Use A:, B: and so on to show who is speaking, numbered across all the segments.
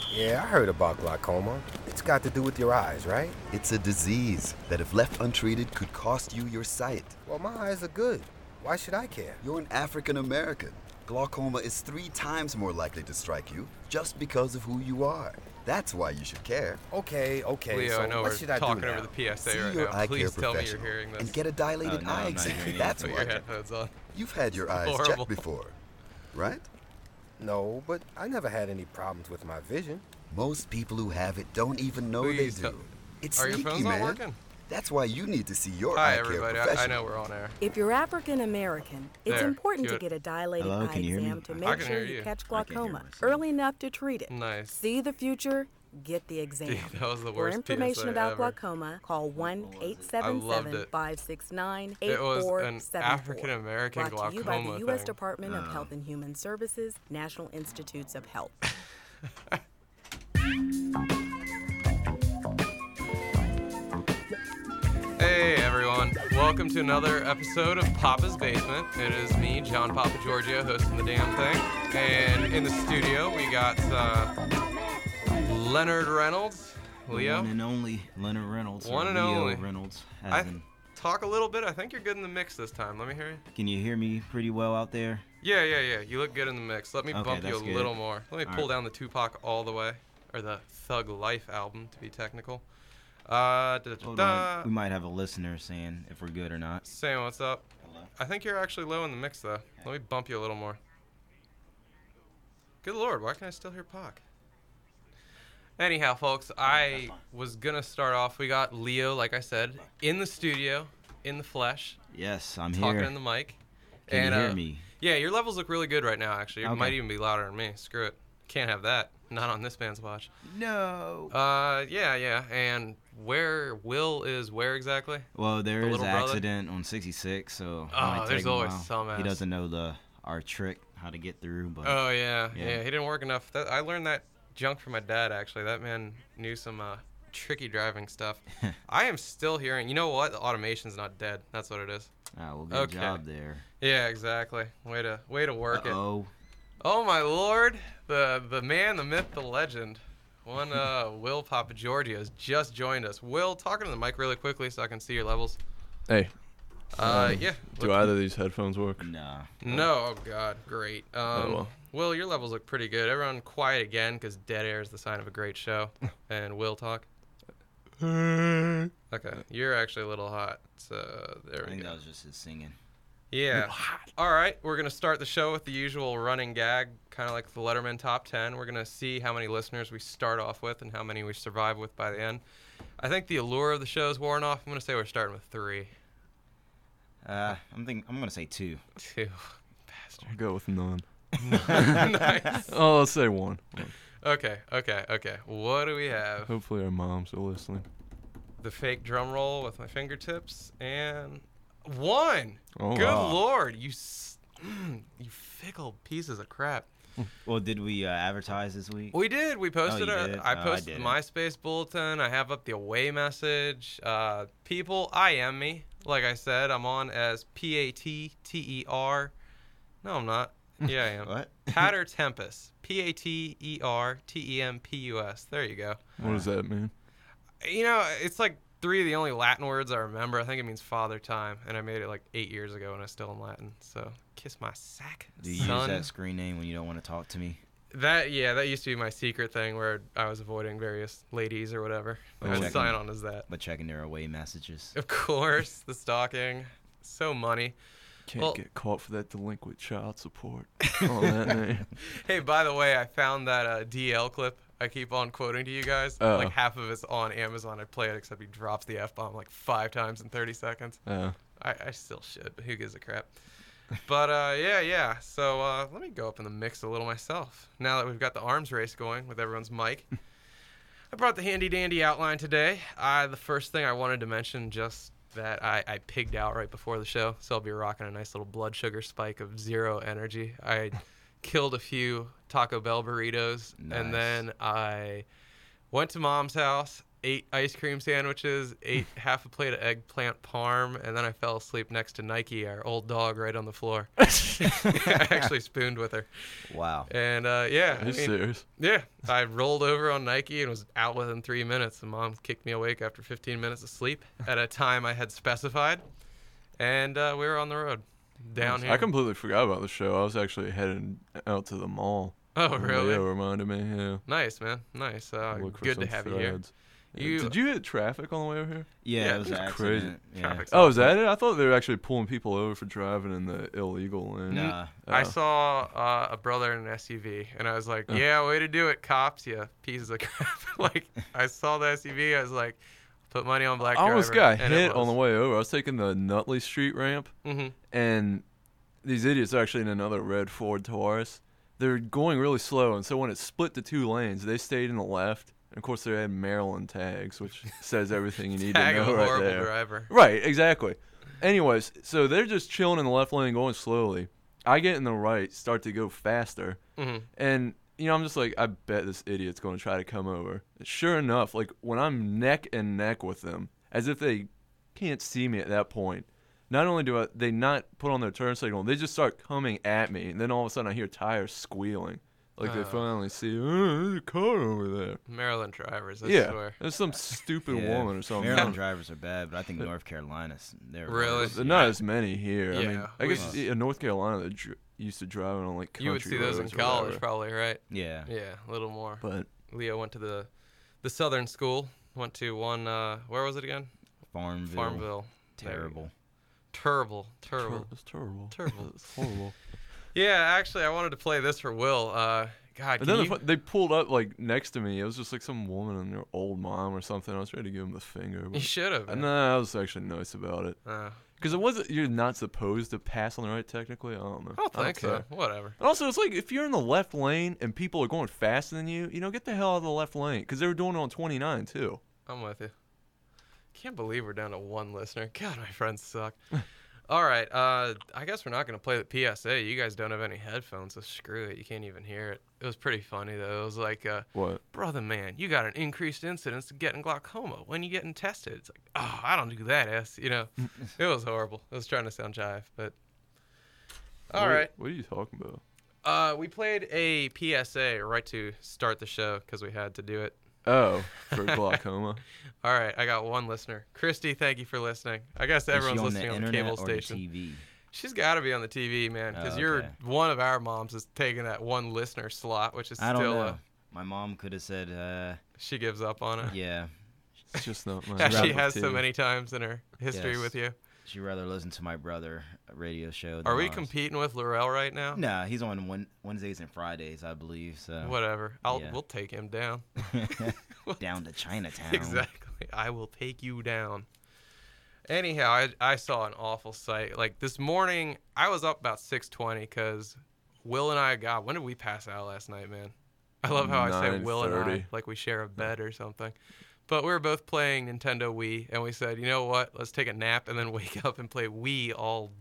A: Yeah, I heard about glaucoma. It's got to do with your eyes, right?
B: It's a disease that, if left untreated, could cost you your sight.
A: Well, my eyes are good. Why should I care?
B: You're an African American. Glaucoma is 3 times more likely to strike you just because of who you are. That's why you should care.
A: Okay.
C: Leo,
A: So
C: I know
A: what
C: we're
A: should I do
C: talking
A: now?
C: over the PSA
B: See
C: right
B: your
C: now.
B: eye
C: Please
B: care
C: tell me you're
B: professional
C: hearing this.
B: and get a dilated
D: Oh, no,
B: eye
D: I'm not
B: exam.
D: hearing
B: That's
C: Put
B: why.
C: your headphones on.
B: You've had your eyes
C: horrible.
B: checked before, right?
A: No, but I never had any problems with my vision.
B: Most people who have it don't even know they
C: Please
B: do.
C: tell-
B: It's
C: Are your
B: sneaky,
C: phones not
B: man.
C: working?
B: That's why you need to see your
C: Hi,
B: eye care
C: everybody.
B: professional.
C: I know we're on air.
E: If you're African American, it's
C: There,
E: important to
C: good.
E: get a dilated
D: Hello,
E: eye
D: can you hear me?
E: exam to
C: I
E: make
C: can
E: sure
C: hear
E: you
C: you.
E: catch
D: I can't hear
E: glaucoma
D: myself.
E: early enough to treat it.
C: Nice.
E: See the future, get the exam.
C: Dude, that was the
E: For
C: worst
E: information
C: PSA
E: about
C: ever.
E: glaucoma, call
C: I loved it.
E: 1-877-569-8470.
C: It was an African-American
E: Brought to you by
C: glaucoma
E: the U.S.
C: thing.
E: Department of Health and Human Services, National Institutes of Health.
C: Hey everyone, welcome to another episode of Papa's Basement. It is me, John Papa Giorgio, hosting the damn thing. And in the studio, we got Leonard Reynolds, Leo.
D: One and only Leonard Reynolds.
C: One
D: or
C: and
D: Leo
C: only.
D: Reynolds.
C: Talk a little bit. I think you're good in the mix this time. Let me hear you.
D: Can you hear me pretty well out there?
C: Yeah. You look good in the mix. Let me
D: Okay,
C: bump you a
D: that's good.
C: little more. Let me
D: All
C: pull
D: right.
C: down the Tupac all the way, or the Thug Life album to be technical.
D: Hold on. We might have a listener saying if we're good or not.
C: Sam, what's up?
D: Hello?
C: I think you're actually low in the mix, though. Let me bump you a little more. Good lord, why can I still hear Pac? Anyhow, folks, I was going to start off. We got Leo, like I said, in the studio, in the flesh,
D: Yes, I'm
C: talking
D: here.
C: in the mic.
D: Can you hear me?
C: Yeah, your levels look really good right now, actually. It
D: Okay.
C: might even be louder than me. Screw it. Can't have that. Not on this man's watch.
D: No.
C: Yeah. And where Will is where exactly?
D: Well, there is an
C: little brother?
D: accident on 66, so it
C: Oh,
D: might
C: there's
D: take him a
C: always
D: while.
C: some
D: He
C: ass.
D: doesn't know our trick, how to get through, but
C: Oh, yeah.
D: Yeah.
C: He didn't work enough. I learned that junk from my dad, actually. That man knew some tricky driving stuff. I am still hearing, you know what? The automation's not dead. That's what it is.
D: well, good
C: Okay.
D: job there.
C: Yeah, exactly. Way to work it.
D: Uh-oh.
C: Oh, my lord. The man, the myth, the legend. One Will Papa Giorgio has just joined us. Will, talking to the mic really quickly so I can see your levels.
F: Hey,
C: Yeah.
F: do either of these headphones work?
D: Nah.
C: No, oh god, great.
F: well.
C: Will, your levels look pretty good. Everyone quiet again, because dead air is the sign of a great show. And Will talk. Okay, you're actually a little hot, so there
D: I
C: we
D: think
C: go.
D: that was just his singing.
C: Yeah. All right, we're gonna start the show with the usual running gag, kind of like the Letterman Top 10. We're gonna see how many listeners we start off with and how many we survive with by the end. I think the allure of the show is worn off. I'm gonna say we're starting with 3.
D: I'm gonna say 2.
C: 2.
F: I'll go with none.
C: Nice.
F: Oh, let's say one.
C: Okay. What do we have?
F: Hopefully our moms are listening.
C: The fake drum roll with my fingertips, and 1.
F: Oh,
C: Good
F: wow.
C: lord, you fickle pieces of crap.
D: Well, did we advertise this week?
C: We did. We posted
D: you
C: I
D: did?
C: posted the
D: didn't.
C: MySpace bulletin. I have up the away message. People, IM me. Like I said, I'm on as PATTER. No, I'm not. Yeah, I am.
D: What?
C: Pater Tempus. PATERTEMPUS. There you go.
F: What does that mean?
C: You know, it's like 3 of the only Latin words I remember. I think it means father time, and I made it like 8 years ago and I still in Latin. So kiss my sack,
D: Do you
C: son.
D: use that screen name when you don't want to talk to me?
C: That used to be my secret thing where I was avoiding various ladies or whatever. I would
D: checking.
C: sign on as that.
D: But checking their away messages.
C: Of course, the stalking, so money.
F: Can't
C: Well-
F: get caught for that delinquent child support on that name.
C: Hey, by the way, I found that DL clip I keep on quoting to you guys.
F: Oh.
C: Like half of it's on Amazon. I play it except he drops the F-bomb like 5 times in 30 seconds. I still should, but who gives a crap? But yeah. So let me go up in the mix a little myself. Now that we've got the arms race going with everyone's mic, I brought the handy dandy outline today. The first thing I wanted to mention just that I pigged out right before the show, so I'll be rocking a nice little blood sugar spike of 0 energy. I killed a few Taco Bell burritos,
D: Nice.
C: and then I went to Mom's house, ate ice cream sandwiches, ate half a plate of eggplant parm, and then I fell asleep next to Nike, our old dog, right on the floor. I actually spooned with her.
D: Wow.
C: And yeah,
F: Are you serious?
C: yeah, I rolled over on Nike and was out within 3 minutes. And Mom kicked me awake after 15 minutes of sleep at a time I had specified, and we were on the road down here.
F: I completely forgot about the show. I was actually heading out to the mall.
C: Oh, really?
F: Yeah, reminded me. Yeah.
C: Nice, man. Nice.
F: Look for
C: Good
F: some
C: to have you here.
F: threads.
C: You-
F: Did you hit traffic on the way over here?
D: Yeah,
C: Yeah,
D: it was
C: it
D: an
F: was crazy.
D: accident. Yeah.
C: Traffic's
F: Oh, is
C: awful.
F: that it? I thought they were actually pulling people over for driving in the illegal lane.
D: Nah.
C: I
F: Oh.
C: saw a brother in an SUV, and I was like, yeah, way to do it, cops, you pieces of crap. Like, I saw the SUV, I was like, put money on black
F: I almost
C: driver,
F: got
C: and it
F: hit on
C: was.
F: the way over. I was taking the Nutley Street ramp,
C: Mhm.
F: and these idiots are actually in another red Ford Taurus. They're going really slow, and so when it split to 2 lanes, they stayed in the left. And of course, they had Maryland tags, which says everything you need
C: Tag
F: to
C: of
F: know
C: a
F: right
C: horrible
F: there.
C: driver.
F: Right, exactly. Anyways, so they're just chilling in the left lane, going slowly. I get in the right, start to go faster,
C: Mhm.
F: and I'm just like, I bet this idiot's going to try to come over. Sure enough, like when I'm neck and neck with them, as if they can't see me at that point. Not only do they not put on their turn signal, they just start coming at me, and then all of a sudden I hear tires squealing, like they finally see, there's a car over there.
C: Maryland drivers, I
F: Yeah,
C: swear.
F: there's some stupid
D: Yeah.
F: woman or something.
D: Maryland drivers are bad, but I think North Carolina's they're
C: Really?
D: worse.
F: There's not as many here. I mean,
C: Yeah,
F: I guess
C: we-
F: in North Carolina they used to drive on like country
C: You would see those in
F: roads or
C: college,
F: whatever.
C: probably, right?
D: Yeah.
C: Yeah, a little more.
F: But
C: Leo went to the Southern school. Went to one. Where was it again?
D: Farmville.
C: Farmville.
D: Terrible.
C: Terrible.
F: it's terrible.
C: Terrible.
F: It's horrible.
C: Yeah, actually, I wanted to play this for Will. God,
F: And
C: can
F: then
C: you?
F: they pulled up like next to me. It was just like some woman and their old mom or something. I was ready to give them the finger.
C: You
F: But
C: should have.
F: nah, I was actually nice about it.
C: I
F: Because it wasn't, you're not supposed to pass on the right technically. I don't know.
C: don't think so.
F: care.
C: Whatever.
F: And also, it's like if you're in the left lane and people are going faster than you, get the hell out of the left lane. Because they were doing it on 29 too.
C: I'm with you. Can't believe we're down to one listener. God, my friends suck. All right. I guess we're not going to play the PSA. You guys don't have any headphones, so screw it. You can't even hear it. It was pretty funny, though. It was like,
F: What?
C: brother, man, you got an increased incidence of getting glaucoma. When you getting tested? It's like, oh, I don't do that, It was horrible. I was trying to sound jive, but. All right.
F: What are you talking about?
C: We played a PSA right to start the show because we had to do it.
F: Oh, for glaucoma.
C: All right, I got one listener. Christy, thank you for listening. I guess everyone's listening on the
D: internet
C: cable
D: or
C: station.
D: The TV?
C: She's got to be on the TV, man, because
D: Oh,
C: you're
D: okay.
C: one of our moms is taking that one listener slot, which is
D: I don't
C: still
D: know. My mom could have said,
C: she gives up on it.
D: yeah,
F: It's just not my.
C: As she
F: cup of
C: has so
F: tea.
C: many times in her history
D: Yes.
C: with you.
D: she'd rather listen to my brother radio show.
C: Are
D: than
C: we
D: ours.
C: competing with Laurel right now?
D: Nah, he's on Wednesdays and Fridays, I believe. So
C: Whatever.
D: Yeah.
C: We'll take him down.
D: down to Chinatown.
C: Exactly. I will take you down. Anyhow, I saw an awful sight. Like this morning, I was up about 6:20 because Will and I, God, when did we pass out last night, man? I love how I say Will and I,
F: 9:30.
C: like we share a bed or something. But we were both playing Nintendo Wii, and we said, you know what? Let's take a nap and then wake up and play Wii all,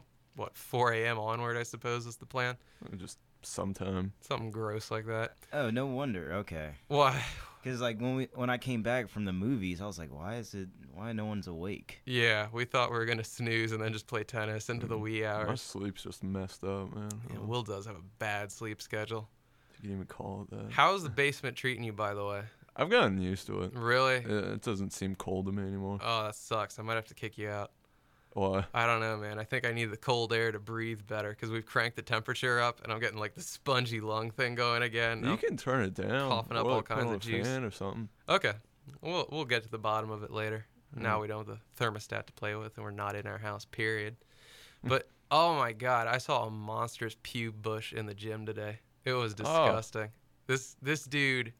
C: 4 a.m. onward, I suppose is the plan.
F: Just sometime.
C: Something gross like that.
D: Oh, no wonder. Okay.
C: Why?
D: Because like when I came back from the movies, I was like, why no one's awake?
C: Yeah, we thought we were gonna snooze and then just play tennis into the wee
F: My
C: hours.
F: sleep's just messed up, man.
C: Yeah, Will does have a bad sleep schedule.
F: You can even call it that.
C: How's the basement treating you, by the way?
F: I've gotten used to it.
C: Really?
F: It doesn't seem cold to me anymore.
C: Oh, that sucks. I might have to kick you out.
F: Why?
C: I don't know, man. I think I need the cold air to breathe better because we've cranked the temperature up and I'm getting like the spongy lung thing going again.
F: You can turn it down.
C: coughing up
F: or,
C: all
F: like, put
C: kinds
F: on
C: of
F: a
C: juice.
F: fan or something.
C: Okay. We'll get to the bottom of it later. Now we don't have the thermostat to play with and we're not in our house, period. But, oh my God, I saw a monstrous pube bush in the gym today. It was disgusting. This dude,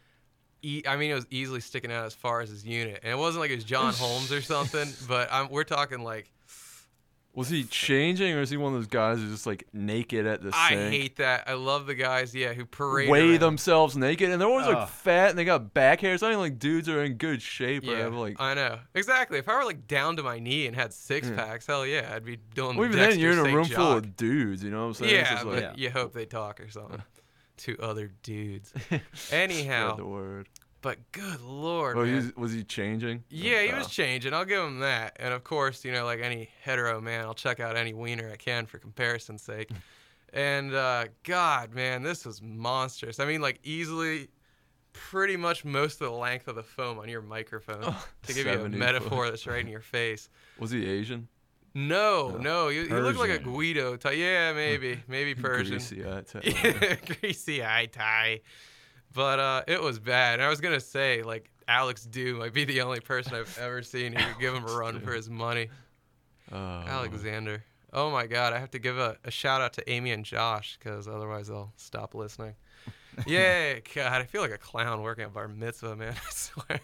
C: it was easily sticking out as far as his unit. And it wasn't like it was John Holmes or something, but we're talking like,
F: Was he changing, or is he one of those guys who's just like naked at the
C: I
F: sink?
C: hate that. I love the guys, who parade
F: Weigh
C: around.
F: themselves naked, and they're always like
D: Ugh.
F: fat, and they got back hair. It's not even like dudes are in good shape. Or
C: Yeah,
F: have, like,
C: I know. Exactly. If I were like down to my knee and had six packs, hell yeah, I'd be doing
F: well,
C: the
F: even then, you're in a
C: Dexter
F: room
C: St.
F: full
C: Jock.
F: of dudes. You know what I'm saying? It's
C: Yeah,
F: just
C: but
F: like,
C: you hope they talk or something to other dudes.
F: spread
C: Anyhow,
F: the word.
C: But good Lord,
F: Oh,
C: man.
F: was he changing?
C: Yeah, he was changing. I'll give him that. And of course, like any hetero man, I'll check out any wiener I can for comparison's sake. And God, man, this was monstrous. I mean, like easily, pretty much most of the length of the foam on your microphone to give you a
F: 70
C: metaphor that's right in your face.
F: Was he Asian?
C: No, he looked like a
D: Persian.
C: Guido type. Yeah, maybe Persian.
F: Greasy eye type.
C: Greasy eye tie. But it was bad. And I was gonna say, like, Alex Dew might be the only person I've ever seen who could give him a run for his money. Alexander. Oh my God, I have to give a shout out to Amy and Josh because otherwise they'll stop listening. Yeah, God, I feel like a clown working at bar mitzvah, man. I swear.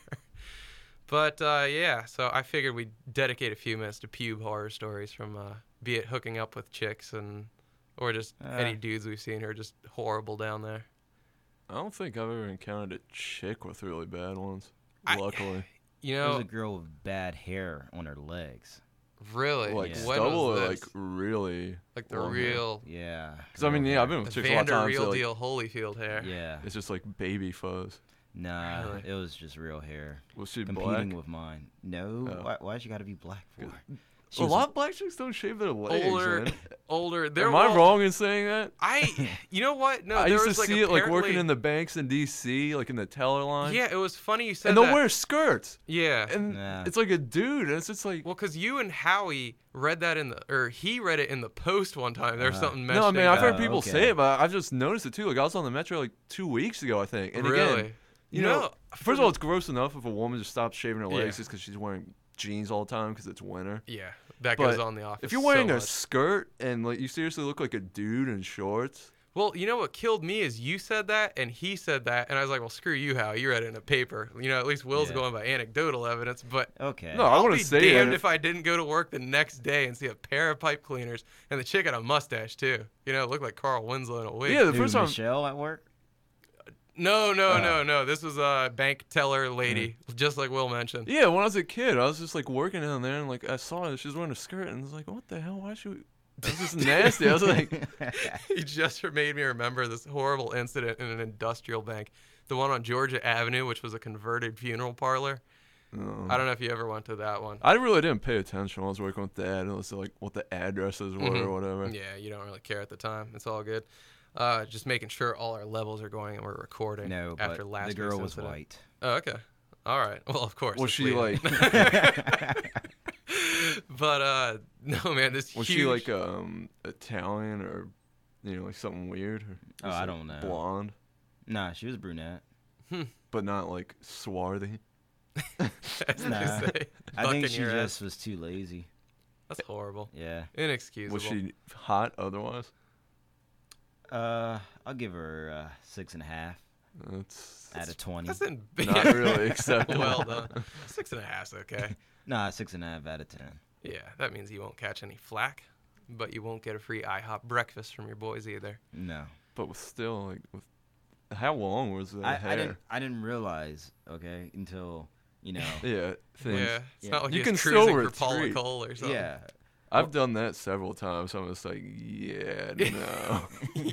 C: But yeah, so I figured we'd dedicate a few minutes to pube horror stories from be it hooking up with chicks or just any dudes we've seen who are just horrible down there.
F: I don't think I've ever encountered a chick with really bad ones. Luckily.
D: There was a girl with bad hair on her legs.
C: Really?
F: Like
C: When
F: stubble
C: was
F: or
C: this?
F: like really?
C: Like the
F: long hair?
C: real
D: Yeah.
F: Because I mean, yeah, I've been
C: the
F: with chicks a lot of times.
C: real
F: so, like,
C: deal Holyfield hair.
D: Yeah.
F: it's just like baby fuzz.
D: Nah,
C: Really?
D: it was just real hair.
F: Was she
D: Competing
F: black?
D: with mine. No.
F: Oh.
D: Why'd you gotta be black for?
F: A lot of black chicks don't shave their legs. man.
C: Older.
F: Am I wrong in saying that?
C: You know what? No,
F: I
C: there
F: used to
C: was, like,
F: see it like working
C: apparently-
F: in the banks in D.C., like in the teller line.
C: Yeah, it was funny you said
F: and
C: that.
F: they'll wear skirts.
C: Yeah.
F: And
D: Nah.
F: it's like a dude, and it's just like.
C: Well, because you and Howie read that he read it in the Post one time. There was something mentioned.
F: No, I mean, I've heard
D: Oh,
F: people
D: okay.
F: say it, but I've just noticed it too. Like, I was on the metro like 2 weeks ago, I think. And
C: Really?
F: again, you know,
C: No,
F: first of all, it's gross enough if a woman just stops shaving her legs
C: Yeah.
F: just because she's wearing jeans all the time because it's winter.
C: Yeah, that
F: But
C: goes on in the office.
F: If you're wearing
C: so
F: a
C: much.
F: skirt and like you seriously look like a dude in shorts.
C: Well, you know what killed me is you said that and he said that, and I was like, well, screw you, Howie. You read it in a paper. At least Will's
D: Yeah.
C: going by anecdotal evidence, but.
D: Okay.
F: No, I
C: I'll
F: want
C: be
F: to say
C: damned
F: it.
C: if I didn't go to work the next day and see a pair of pipe cleaners and the chick had a mustache too. It looked like Carl Winslow in a wig.
F: Yeah, the
D: Dude,
F: first time.
D: Michelle at work?
C: No. This was a bank teller lady, just like Will mentioned.
F: Yeah, when I was a kid, I was just like working down there and like I saw her. She was wearing a skirt and I was like, what the hell? Why should we? This is nasty. I was like,
C: He just made me remember this horrible incident in an industrial bank, the one on Georgia Avenue, which was a converted funeral parlor. I don't know if you ever went to that one.
F: I really didn't pay attention when I was working with Dad. It was like what the addresses were or whatever.
C: Yeah, you don't really care at the time. It's all good. Just making sure all our levels are going and we're recording.
D: No,
C: after
D: but
C: last
D: the girl
C: week's
D: was
C: incident.
D: white.
C: Oh, okay. All right. Well, of course.
F: Was
C: it's
F: she
C: Leo.
F: like?
C: But no, man. This
F: Was
C: huge.
F: she like Italian or like something weird? Or
D: Oh,
F: just,
D: I
F: like,
D: don't know.
F: Blonde,
D: Nah, she was brunette.
F: but not like swarthy.
C: As they
D: Nah.
C: say,
D: I think
C: bucking
D: she
C: your ass.
D: just was too lazy.
C: That's horrible.
D: Yeah.
C: Inexcusable.
F: Was she hot otherwise?
D: I'll give her 6.5
F: That's
D: out of 20.
C: That's in
F: not really acceptable.
C: Well done. 6.5's okay.
D: Nah, 6.5 out of 10.
C: Yeah, that means you won't catch any flack, but you won't get a free IHOP breakfast from your boys either.
D: No.
F: But with still like with how long was that hair?
D: I didn't realize, okay, until,
F: Yeah,
C: Yeah, it's
D: Yeah.
C: not like
F: You
C: you
F: can
C: can
F: still
C: cruising for Paula
F: retreat.
C: Cole or something.
D: yeah.
F: I've done that several times. So I'm just like, yeah, no.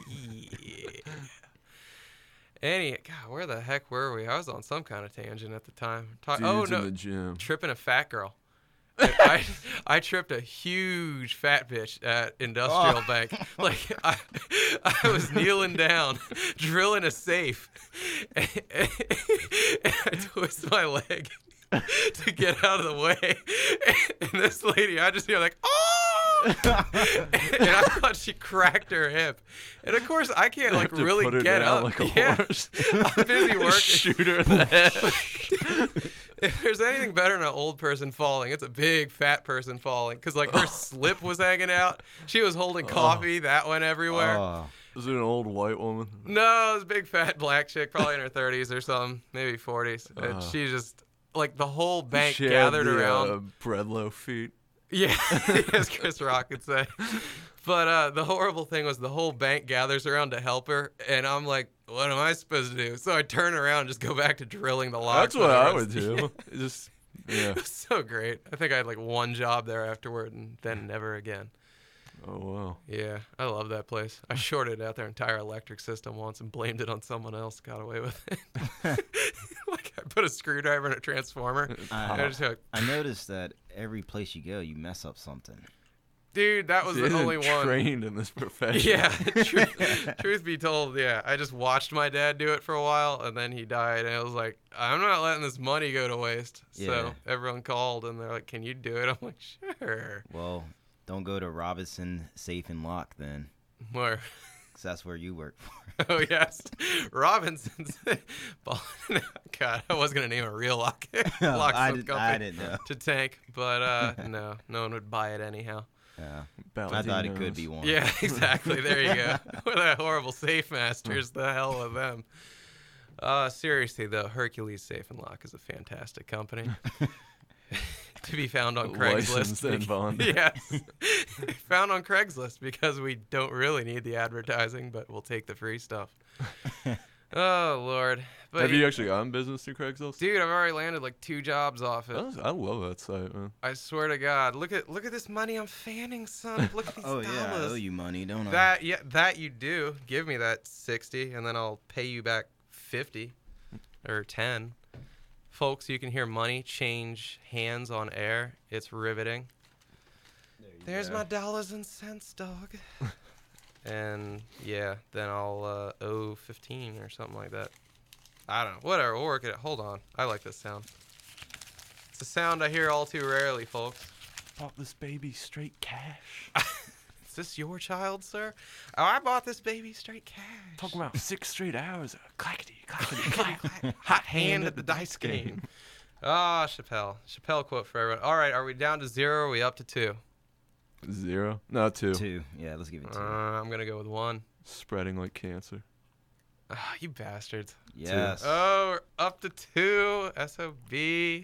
C: Yeah. God, where the heck were we? I was on some kind of tangent at the time.
F: Dudes in the gym.
C: Tripping a fat girl. I tripped a huge fat bitch at Industrial Bank. Like I was kneeling down, drilling a safe, and I twist my leg to get out of the way. And this lady, I just hear like, oh! And I thought she cracked her hip. And of course, I can't like
F: Have to
C: really
F: put her
C: get
F: down
C: up.
F: like a
C: Yeah.
F: horse.
C: I'm busy working.
F: Shoot her in the head.
C: If there's anything better than an old person falling, it's a big fat person falling. Because, like, her slip was hanging out. She was holding coffee. That went everywhere.
D: Oh.
F: Was it an old white woman?
C: No, it was a big fat black chick, probably in her 30s or something, maybe 40s. And she just, like, the whole bank
F: She had
C: gathered
F: the,
C: around.
F: bread loaf feet.
C: Yeah, as Chris Rock would say. But the horrible thing was the whole bank gathers around to help her, and I'm like, what am I supposed to do? So I turn around and just go back to drilling the locks.
F: That's what
C: for the
F: I
C: rest-
F: would do. Just yeah.
C: It was so great. I think I had like one job there afterward, and then never again.
F: Oh wow.
C: Yeah, I love that place. I shorted out their entire electric system once and blamed it on someone else. Got away with it. Like I a screwdriver and a transformer.
D: I noticed that every place you go, you mess up something.
C: Dude, that was the only one.
F: Trained in this profession.
C: Yeah, truth be told, yeah. I just watched my dad do it for a while, and then he died, and I was like, I'm not letting this money go to waste.
D: Yeah.
C: So everyone called, and they're like, can you do it? I'm like, sure.
D: Well, don't go to Robinson Safe and Lock then,
C: Where?
D: 'cause that's where you work for.
C: Oh, yes. Robinson's. God, I was going to name a real locksmith
D: I
C: company
D: didn't know.
C: to tank, but no one would buy it anyhow.
D: Yeah.
F: About
D: I thought it
F: knows.
D: could be one.
C: Yeah, exactly. There you go. With that horrible Safe Masters, the hell with them. Seriously, though, Hercules Safe and Lock is a fantastic company. To be found on Craigslist.
F: Licensed and bonded.
C: Yes. Found on Craigslist because we don't really need the advertising, but we'll take the free stuff. Oh, Lord. But
F: Have you actually gotten business through Craigslist?
C: Dude, I've already landed like 2 jobs off it.
F: I love that site, man.
C: I swear to God. Look at this money I'm fanning, son. Look at these
D: Oh
C: dollars.
D: yeah, I owe you money, don't I?
C: That you do. Give me that 60, and then I'll pay you back 50 or 10. Folks, you can hear money change hands on air. It's riveting. There's my dollars and cents, dog. And yeah, then I'll owe 15 or something like that. I don't know. Whatever. We'll work it out. Hold on. I like this sound. It's a sound I hear all too rarely, folks.
F: Bought this baby straight cash.
C: Is this your child, sir? Oh, I bought this baby straight cash.
F: Talking about 6 straight hours of clackety, clackety, clack.
C: Hot hand at the dice game. Ah, Chappelle. Chappelle quote for everyone. All right, are we down to 0 or are we up to 2?
F: 0? No, 2.
D: 2. Yeah, let's give it 2.
C: I'm going to go with 1.
F: Spreading like cancer.
C: Ah, you bastards.
D: Yes.
C: Oh, we're up to 2. SOB.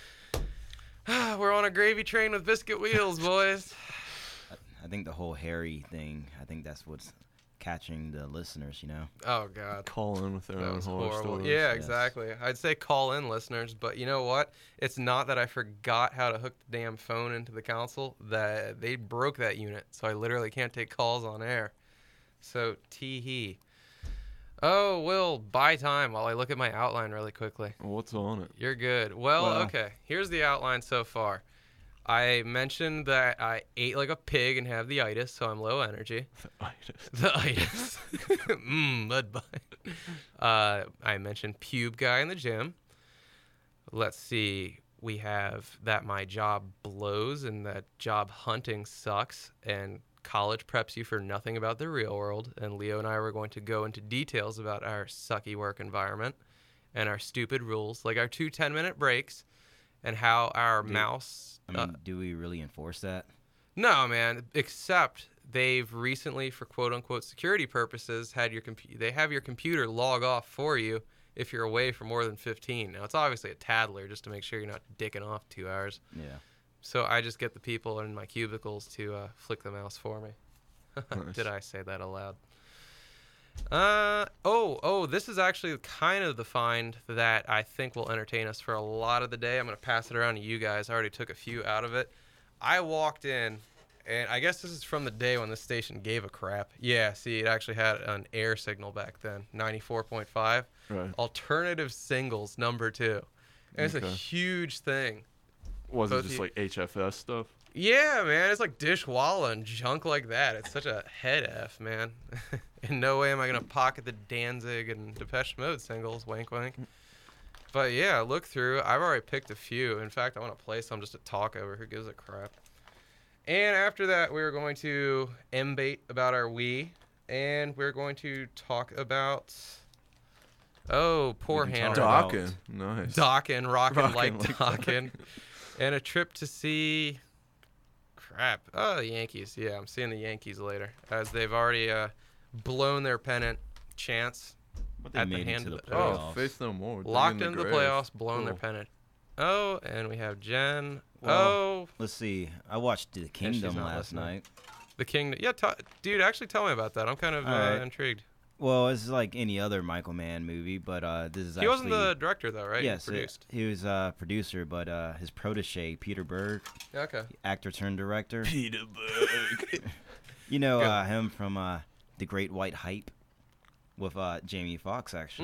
C: We're on a gravy train with biscuit wheels, boys.
D: I think the whole Harry thing, I think that's what's catching the listeners, you know?
C: Oh, God.
F: Call in with their
C: That
F: own
C: was
F: horror
C: horrible.
F: stories.
C: Yeah,
D: Yes.
C: exactly. I'd say call in, listeners, but you know what? It's not that I forgot how to hook the damn phone into the console. That they broke that unit, so I literally can't take calls on air. So, tee-hee. Oh, Will, buy time while I look at my outline really quickly.
F: What's on it?
C: You're good. Well, okay. Here's the outline so far. I mentioned that I ate like a pig and have the itis, so I'm low energy. The itis. Mud bite. I mentioned pube guy in the gym. Let's see. We have that my job blows and that job hunting sucks and college preps you for nothing about the real world. And Leo and I were going to go into details about our sucky work environment and our stupid rules, like our 2 10-minute breaks and how our mouse...
D: I mean, do we really enforce that?
C: No, man. Except they've recently, for quote-unquote security purposes, had they have your computer log off for you if you're away for more than 15. Now, it's obviously a tattler just to make sure you're not dicking off 2 hours.
D: Yeah.
C: So I just get the people in my cubicles to flick the mouse for me.
F: Nice.
C: Did I say that aloud? This is actually kind of the find that I think will entertain us for a lot of the day. I'm going to pass it around to you guys. I already took a few out of it. I walked in, and I guess this is from the day when the station gave a crap. Yeah, see, it actually had an air signal back then, 94.5.
F: Right.
C: Alternative singles, number 2. And it's a
F: Okay.
C: huge thing.
F: Was it
C: Both
F: just
C: you-
F: like HFS stuff?
C: Yeah, man, it's like Dishwalla and junk like that. It's such a head F, man. In no way am I going to pocket the Danzig and Depeche Mode singles, wink, wink. But yeah, look through. I've already picked a few. In fact, I want to play some just to talk over. Who gives a crap? And after that, we're going to embate about our Wii. And we're going to talk about... Oh, poor
D: We can
C: Hannah.
D: talk about-
F: Docking. Nice.
C: Docking, rocking
F: Rockin'
C: like
F: like
C: docking. And a trip to see... Crap. Oh, the Yankees. Yeah, I'm seeing the Yankees later. As they've already blown their pennant chance.
D: But they
C: At the
D: made
C: hand
D: it to
C: of
D: the
C: the-
F: Oh,
D: playoffs.
F: faith no more. Dig
C: Locked
F: in
C: into the
F: grave.
C: playoffs, blown their
F: Cool.
C: pennant. Oh, and we have Jen.
D: Well, Let's see. I watched The
C: she's
D: Kingdom
C: not
D: last
C: listening.
D: night.
C: The King. Yeah, dude, actually tell me about that. I'm kind of
D: All right.
C: intrigued.
D: Well, it's like any other Michael Mann movie, but this is
C: He
D: actually...
C: wasn't the director, though, right?
D: Yes,
C: He produced.
D: he was producer, but his protege, Peter Berg,
C: Okay.
D: actor turned director.
F: Peterburg.
D: You know
C: Good.
D: him from The Great White Hype with Jamie Foxx, actually.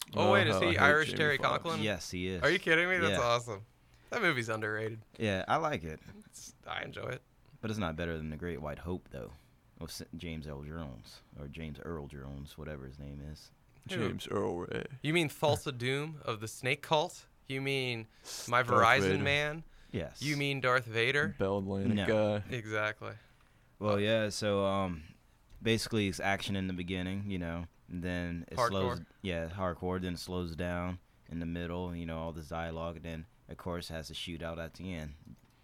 C: Oh wait, is
F: I
C: he
F: hate
C: Irish
F: Jamie
C: Terry
F: Foxx.
C: Conklin?
D: Yes, he is.
C: Are you kidding me? That's
D: Yeah.
C: awesome. That movie's underrated.
D: Yeah, I like it,
C: I enjoy it.
D: but it's not better than The Great White Hope, though. With James L. Jones, or James Earl Jones, whatever his name is.
F: James Earl Ray.
C: You mean Thulsa Doom of the Snake Cult? You mean my
F: Darth
C: Verizon
F: Vader.
C: man?
D: Yes.
C: You mean Darth Vader?
F: Bell Atlantic
D: No.
F: guy.
C: Exactly.
D: Well, yeah. So, basically, it's action in the beginning, and then it slows.
C: Hardcore.
D: Yeah, hardcore. Then it slows down in the middle. All this dialogue, and then of course has a shootout at the end.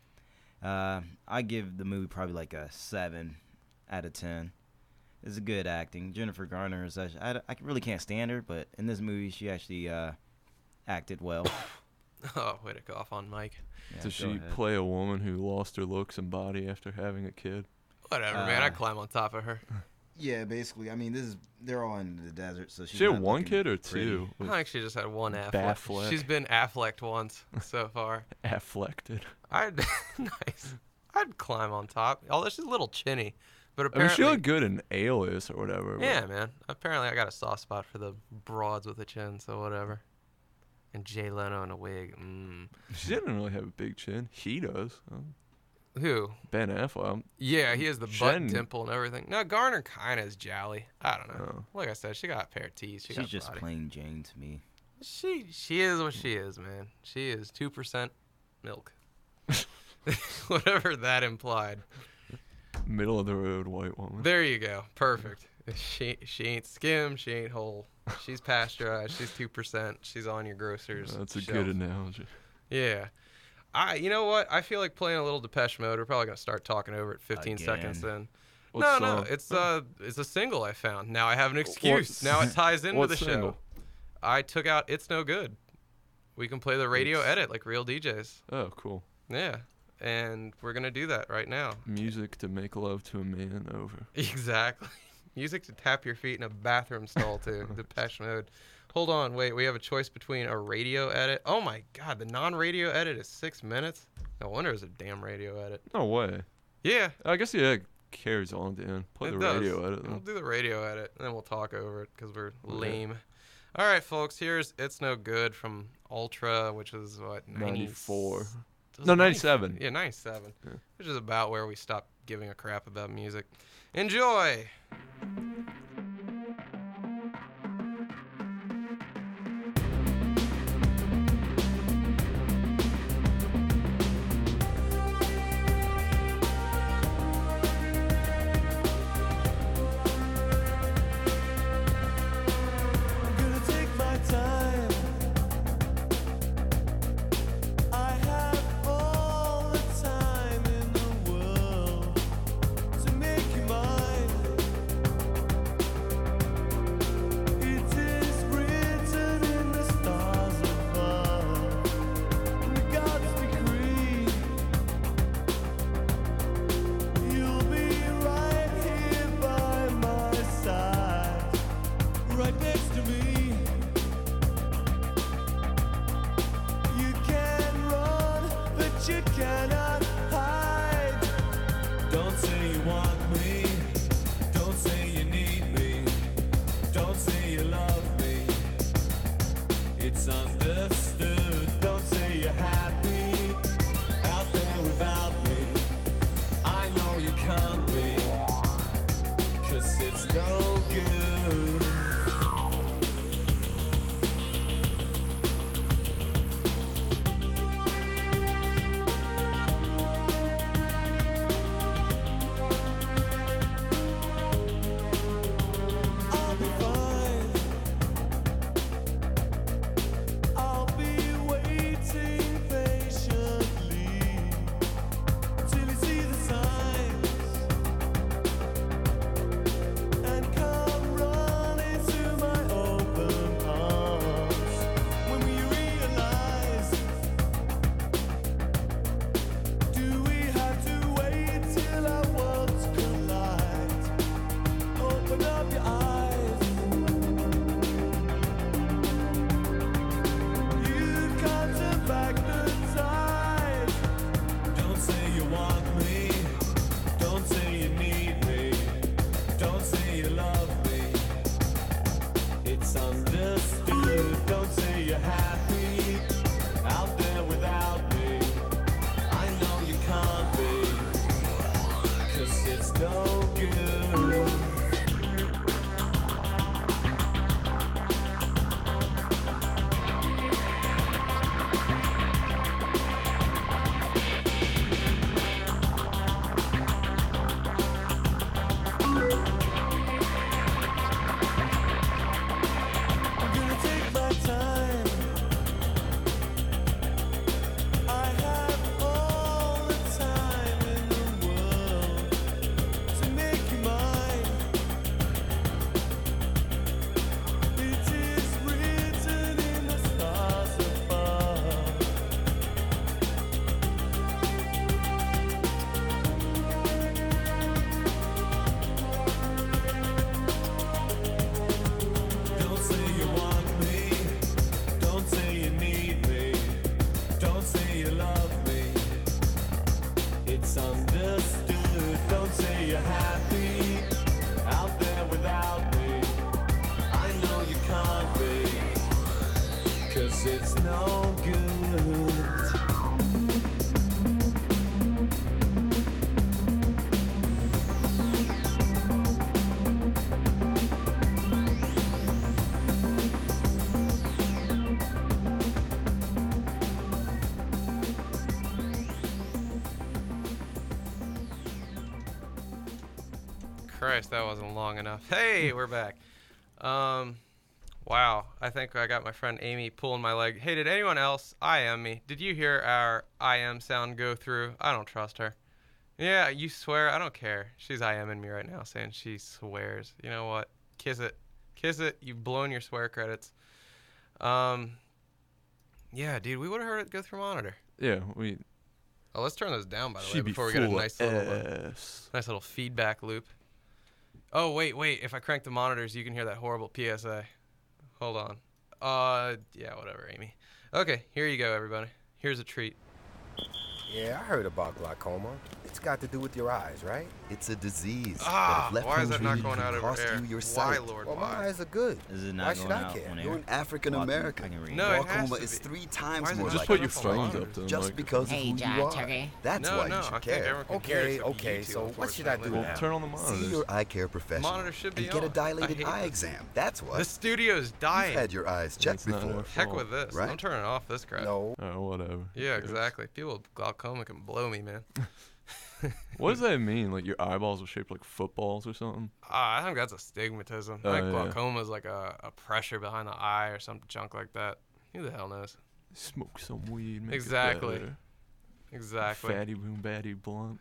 D: I give the movie probably like a 7 out of 10. It's a good acting. Jennifer Garner is. I really can't stand her, but in this movie, she actually acted well.
C: Oh, way to cough on Mike.
D: Yeah,
F: Does
D: go
F: she
D: ahead.
F: play a woman who lost her looks and body after having a kid?
C: Whatever, man. I'd climb on top of her.
D: Yeah, basically. I mean, they're all in the desert, so she's
F: She had
D: not
F: one
D: looking
F: kid or
D: pretty.
F: two?
C: I think she just had one Affleck.
F: Baffleck.
C: She's been Afflecked once so far.
F: Afflected.
C: Nice. I'd climb on top. Although she's a little chinny, but
F: I mean,
C: apparently.
F: she looked good in Alias or whatever. but-
C: Yeah, man. Apparently, I got a soft spot for the broads with a chin, so whatever. And Jay Leno in a wig.
F: She didn't really have a big chin. He does.
C: Who?
F: Ben Affleck.
C: Yeah, he has the butt
F: Jen-
C: dimple and everything. No, Garner kind of is jolly. I don't know.
F: Oh.
C: Like I said, she got a pair of teeth. She got
D: She's just
C: body.
D: plain Jane to me.
C: She is what she is, man. She is 2% milk. Whatever that implied.
F: Middle of the road white woman.
C: There you go. Perfect. She ain't skim. She ain't whole. She's pasteurized. She's 2%. She's on your grocer's
F: That's a
C: shelf.
F: good analogy.
C: Yeah. You know what? I feel like playing a little Depeche Mode. We're probably gonna start talking over it 15
D: Again.
C: seconds in.
F: What
C: No,
F: song?
C: it's a single I found. Now I have an excuse. Now it ties into
F: what
C: the
F: single?
C: show. I took out "It's No Good." We can play the radio edit like real DJs.
F: Oh, cool.
C: Yeah, and we're gonna do that right now.
F: Music to make love to a man over.
C: Exactly. Music to tap your feet in a bathroom stall to Depeche Mode. Hold on, wait. We have a choice between a radio edit. Oh my God, the non-radio edit is 6 minutes. No wonder it's a damn radio edit.
F: No way.
C: Yeah,
F: I guess it carries on to the end. Play
C: it
F: the
C: does.
F: radio edit.
C: We'll
F: Then.
C: do the radio edit, and then we'll talk over it because we're
F: Okay.
C: lame. All right, folks. Here's "It's No Good" from Ultra, which is what
F: 94.
C: Was
F: No,
C: it
F: 97.
C: Yeah, 97.
F: Yeah.
C: Which is about where we stopped giving a crap about music. Enjoy.
G: Gonna take my time. I have all the time in the world to make you mine. It is written in the stars above, in God's decree. You'll be right here by my side, right next to me. You can run, but you cannot hide. Don't say you want me. Don't say you need me. Don't say you love me. It's understood. Don't say you're happy out there without me. I know you can't be, 'cause it's no good. I'll be fine. I'll be it's no good.
C: Christ, that wasn't long enough. Hey, we're back. Wow. I think I got my friend Amy pulling my leg. Hey, did anyone else IM me? Did you hear our IM sound go through? I don't trust her. Yeah, you swear? I don't care. She's IMing me right now saying she swears. You know what? Kiss it. Kiss it. You've blown your swear credits. Yeah, dude, we would have heard it go through monitor.
F: Yeah, we.
C: Oh, let's turn those down, by the way,
F: She'd be
C: before we get a
F: full of
C: nice
F: ass.
C: little feedback loop. Oh, wait. If I crank the monitors, you can hear that horrible PSA. Hold on. Yeah, whatever, Amy. Okay, here you go, everybody. Here's a treat.
A: Yeah, I heard about glaucoma. It's got to do with your eyes, right?
B: It's a disease
C: Ah,
B: that if left
C: why is that not
B: untreated
C: going
B: can
C: out over
B: cost
C: air?
B: you your
C: Why,
B: sight.
C: Lord,
A: Well, my
C: why?
A: eyes are good.
D: Is it
A: Why
D: not
A: should
D: going
A: I
D: out
A: care?
D: on
B: You're
D: air?
B: an African
D: I
B: American.
D: can read.
C: No, it has
B: Glaucoma
C: to
B: is
C: be.
B: 3
C: Why
B: times
C: is it
B: more
C: not
F: Just
B: likely
F: put your
B: to
C: on
F: phones
B: strike
F: up to
B: you
F: the
B: just
F: microphone.
B: because of
H: Hey,
B: who
H: John
B: you are.
H: Turkey.
B: That's
C: No,
B: why
C: no,
B: you
C: I
B: should
C: think
B: care.
C: everyone can hear it
A: Okay,
C: except
A: okay,
C: you two,
A: so what should I do
C: unfortunately.
A: now?
F: Well, turn on the
B: See
F: monitors.
B: your eye care professional
C: Monitor should be
B: and get a
C: on. I
B: dilated
C: hate
B: eye
C: this.
B: exam. That's what.
C: The studio's
B: You've
C: dying.
B: had your eyes checked
F: It's not
B: before.
F: our
C: Heck
F: fault.
C: with this.
B: Right?
C: I'm turning off this crap.
A: No.
F: Oh, whatever.
C: Yeah,
F: Who cares?
C: exactly. People with glaucoma can blow me, man.
F: What does that mean? Like your eyeballs are shaped like footballs or something?
C: I think that's a stigmatism.
F: Oh,
C: I think
F: yeah.
C: glaucoma is like a pressure behind the eye or some junk like that. Who the hell knows?
F: Smoke some weed. Make
C: Exactly.
F: It better.
C: Exactly.
F: Fatty boom batty blunt.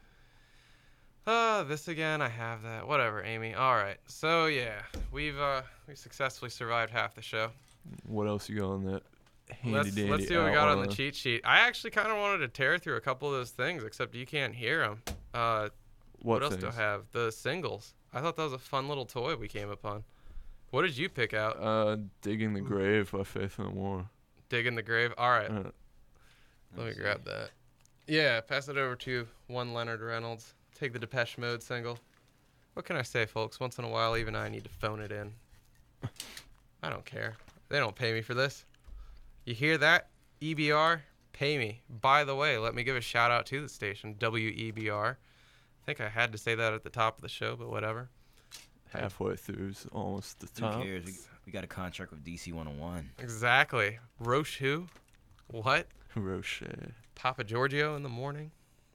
C: This again. I have that. Whatever, Amy. All right. So yeah, we successfully survived half the show.
F: What else you got on that handy
C: Let's
F: dandy
C: see what we got on the
F: outline?
C: cheat sheet. I actually kind of wanted to tear through a couple of those things, except you can't hear them. What else do I
F: things?
C: have? The singles. I thought that was a fun little toy we came upon. What did you pick out?
F: Digging the Grave by Faith No More.
C: Dig in the grave. All right.
F: Uh,
C: Let me grab that. Yeah, pass it over to one Leonard Reynolds. Take the Depeche Mode single. What can I say, folks? Once in a while, even I need to phone it in. I don't care. They don't pay me for this. You hear that? EBR, pay me. By the way, let me give a shout out to the station, WEBR. I think I had to say that at the top of the show, but whatever.
F: halfway through is almost the
D: Who
F: top.
D: cares? We got a contract with DC 101.
C: Exactly. Roche who? What?
F: Rocher.
C: Papa Giorgio in the morning?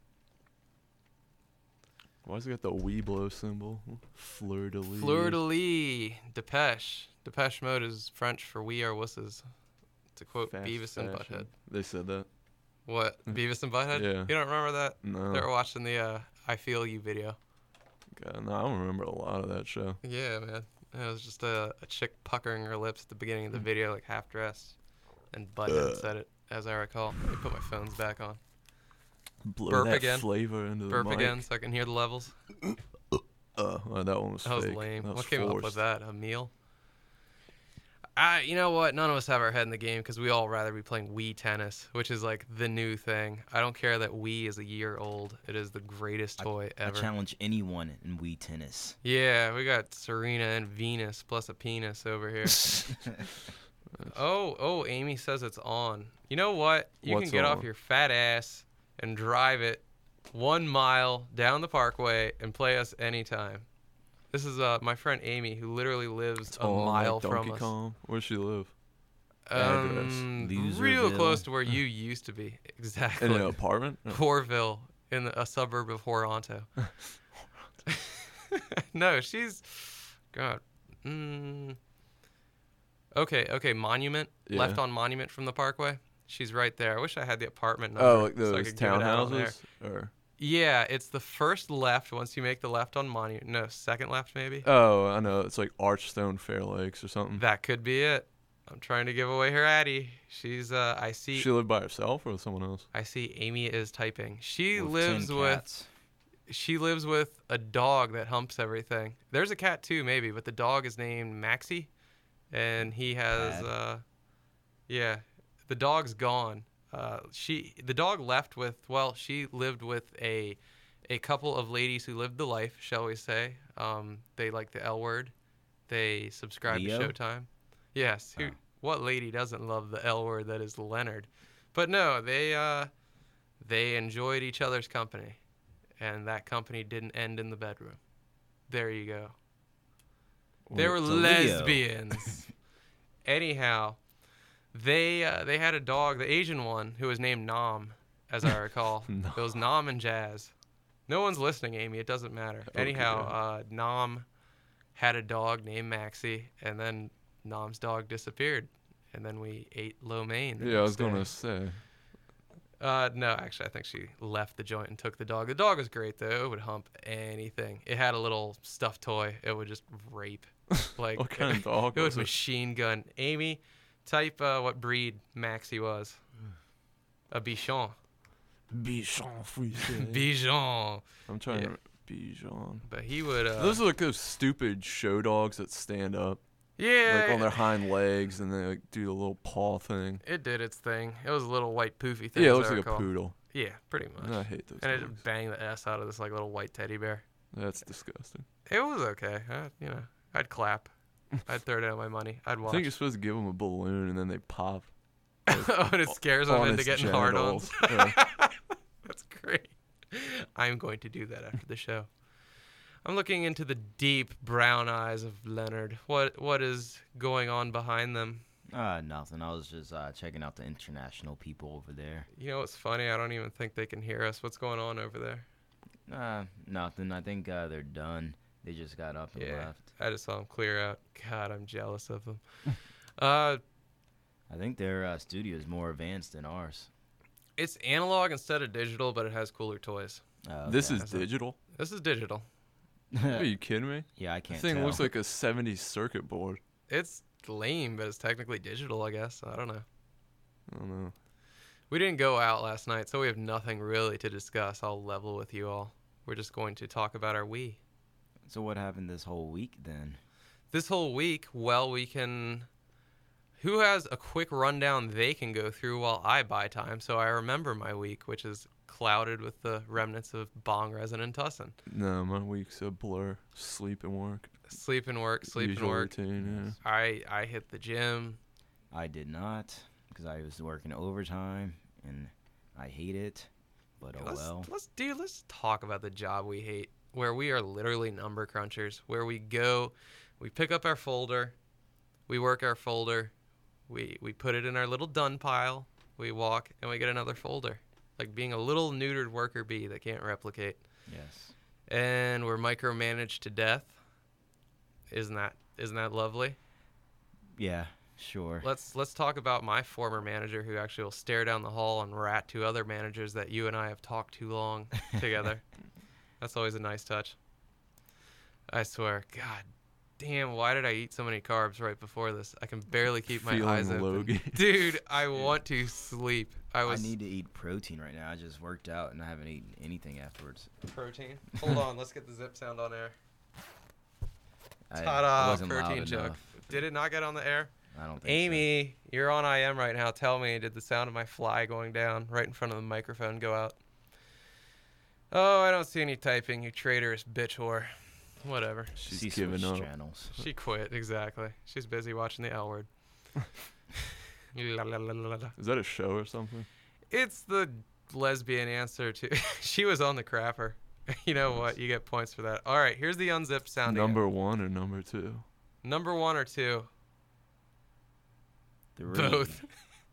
F: Why's it got the Weeblo symbol? Fleur de lis.
C: Fleur de lis. Depeche. Depeche Mode is French for we are wusses. To quote
F: Fast
C: Beavis and
F: fashion.
C: Butthead.
F: They said that.
C: What? Beavis and Butthead?
F: Yeah.
C: You don't remember that?
F: No.
C: They were watching the I Feel You video.
F: God, no, I don't remember a lot of that show.
C: Yeah, man. It was just a chick puckering her lips at the beginning of the video, like half dressed. And Butthead said it, as I recall. Let me put my phones back on.
F: Blow
C: Burp
F: that
C: again.
F: flavor into the
C: Burp
F: mic.
C: again so I can hear the levels.
F: Well, that one was
C: That was
F: fake.
C: lame.
F: That was
C: What came up with
F: forced.
C: that? A meal? You know what? None of us have our head in the game because we all rather be playing Wii tennis, which is like the new thing. I don't care that Wii is a year old. It is the greatest toy
D: I
C: ever.
D: challenge anyone in Wii tennis.
C: Yeah, we got Serena and Venus plus a penis over here. Oh, Amy says it's on. You know what? You
F: What's
C: can get off
F: on?
C: your fat ass and drive it 1 mile down the parkway and play us anytime. This is my friend Amy, who literally lives a
F: On, like,
C: mile from
F: Donkey
C: us.
F: Kong. Where's she live? Address.
C: Real
D: Loserville.
C: close to where you used to be. Exactly.
F: In an apartment? Oh.
C: Poorville, in a suburb of Toronto. No, she's, God. Okay, Monument.
F: Yeah.
C: Left on Monument from the Parkway. She's right there. I wish I had the apartment number.
F: Oh, like
C: so I
F: those
C: could give it out on there.
F: townhouses? Or
C: Yeah, it's the first left once you make the left on Monument. No, second left maybe.
F: oh, I know. It's like Archstone Fair Lakes or something.
C: That could be it. I'm trying to give away her Addie. She's I see
F: She lived by herself or with someone else?
C: I see Amy is typing. She
D: With
C: lives
D: 10
C: with
D: cats.
C: she lives with a dog that humps everything. There's a cat too maybe, but the dog is named Maxie and he has yeah, the dog's gone. The dog left with she lived with a couple of ladies who lived the life, shall we say. They like the L word. They subscribe
D: Leo?
C: to Showtime. Yes. What lady doesn't love the L word that is Leonard? But no, they enjoyed each other's company, and that company didn't end in the bedroom. There you go. They were
D: It's a Leo.
C: lesbians. Anyhow, they had a dog, the Asian one, who was named Nam, as I recall.
F: Nam.
C: It was Nam and Jazz. No one's listening, Amy. It doesn't matter.
F: Okay.
C: Anyhow, Nam had a dog named Maxie, and then Nam's dog disappeared, and then we ate lo mein. the
F: Yeah, I was
C: next day.
F: gonna say.
C: No, actually, I think she left the joint and took the dog. The dog was great, though. It would hump anything. It had a little stuffed toy. It would just rape. Like,
F: What kind of dog
C: it was
F: was it?
C: machine gun. Amy, type what breed Maxie was. A Bichon.
F: Bichon Frise.
C: Bichon.
F: I'm trying
C: Yeah.
F: to Bichon.
C: But he would.
F: Those are like those stupid show dogs that stand up,
C: Yeah.
F: like on their hind legs, and they like do the little paw thing.
C: It did its thing. It was a little white poofy thing.
F: Yeah, it
C: as
F: looks
C: I
F: like a
C: recall.
F: poodle.
C: Yeah, pretty much.
F: I hate those
C: And
F: dogs.
C: it banged the S out of this like little white teddy bear.
F: That's disgusting.
C: It was okay. I'd clap. I'd throw down my money. I'd
F: I
C: watch.
F: think you're supposed to give them a balloon and then they pop.
C: Oh, and it scares them
F: on
C: into
F: its
C: getting hard-ons.
F: genitals. Yeah.
C: That's great. I'm going to do that after the show. I'm looking into the deep brown eyes of Leonard. What is going on behind them?
D: Nothing. I was just checking out the international people over there.
C: You know what's funny? I don't even think they can hear us. What's going on over there?
D: Nothing. I think they're done. They just got up and
C: Yeah,
D: left.
C: I just saw them clear out. God, I'm jealous of them.
D: I think their studio is more advanced than ours.
C: It's analog instead of digital, but it has cooler toys.
F: This
D: Okay.
F: is digital?
C: This is digital.
F: Are you kidding me?
D: Yeah, I
F: This
D: can't
F: thing
D: tell.
F: looks like a 70s circuit board.
C: It's lame, but it's technically digital, I guess. I don't know.
F: I don't know.
C: We didn't go out last night, so we have nothing really to discuss. I'll level with you all. We're just going to talk about our Wii.
D: So what happened this whole week then?
C: This whole week, well, we can... Who has a quick rundown they can go through while I buy time so I remember my week, which is clouded with the remnants of bong resin and tussin.
F: No, my week's a blur. Sleep and work.
C: Sleep and work, sleep
F: Usual
C: and work.
F: routine,
C: I hit the gym.
D: I did not, because I was working overtime, and I hate it. But oh well.
C: Let's talk about the job we hate, where we are literally number crunchers, where we go, we pick up our folder, we work our folder, we put it in our little done pile, we walk, and we get another folder. Like being a little neutered worker bee that can't replicate.
D: Yes.
C: And we're micromanaged to death. Isn't that lovely?
D: Yeah, sure.
C: Let's talk about my former manager who actually will stare down the hall and rat to other managers that you and I have talked too long together. That's always a nice touch. I swear, God damn, why did I eat so many carbs right before this? I can barely keep my eyes
F: Feeling
C: open.
F: logy.
C: Dude, I want to sleep.
D: I need to eat protein right now. I just worked out and I haven't eaten anything afterwards.
C: protein. Hold on, let's get the zip sound on air.
D: I
C: Ta-da,
D: wasn't loud
C: protein jug.
D: enough.
C: Did it not get on the air?
D: I don't think so.
C: Amy, you're on IM right now. Tell me, did the sound of my fly going down right in front of the microphone go out? Oh, I don't see any typing, you traitorous bitch whore. Whatever.
F: She's
D: She
F: giving
D: switched
F: up.
D: channels.
C: She quit, exactly. She's busy watching the L Word. La, la, la, la, la.
F: Is that a show or something?
C: It's the lesbian answer to... She was on the crapper. You know what? You get points for that. All right, here's the unzipped sounding.
F: Number 1 or number 2?
C: Number 1 or 2?
D: Three.
C: Both.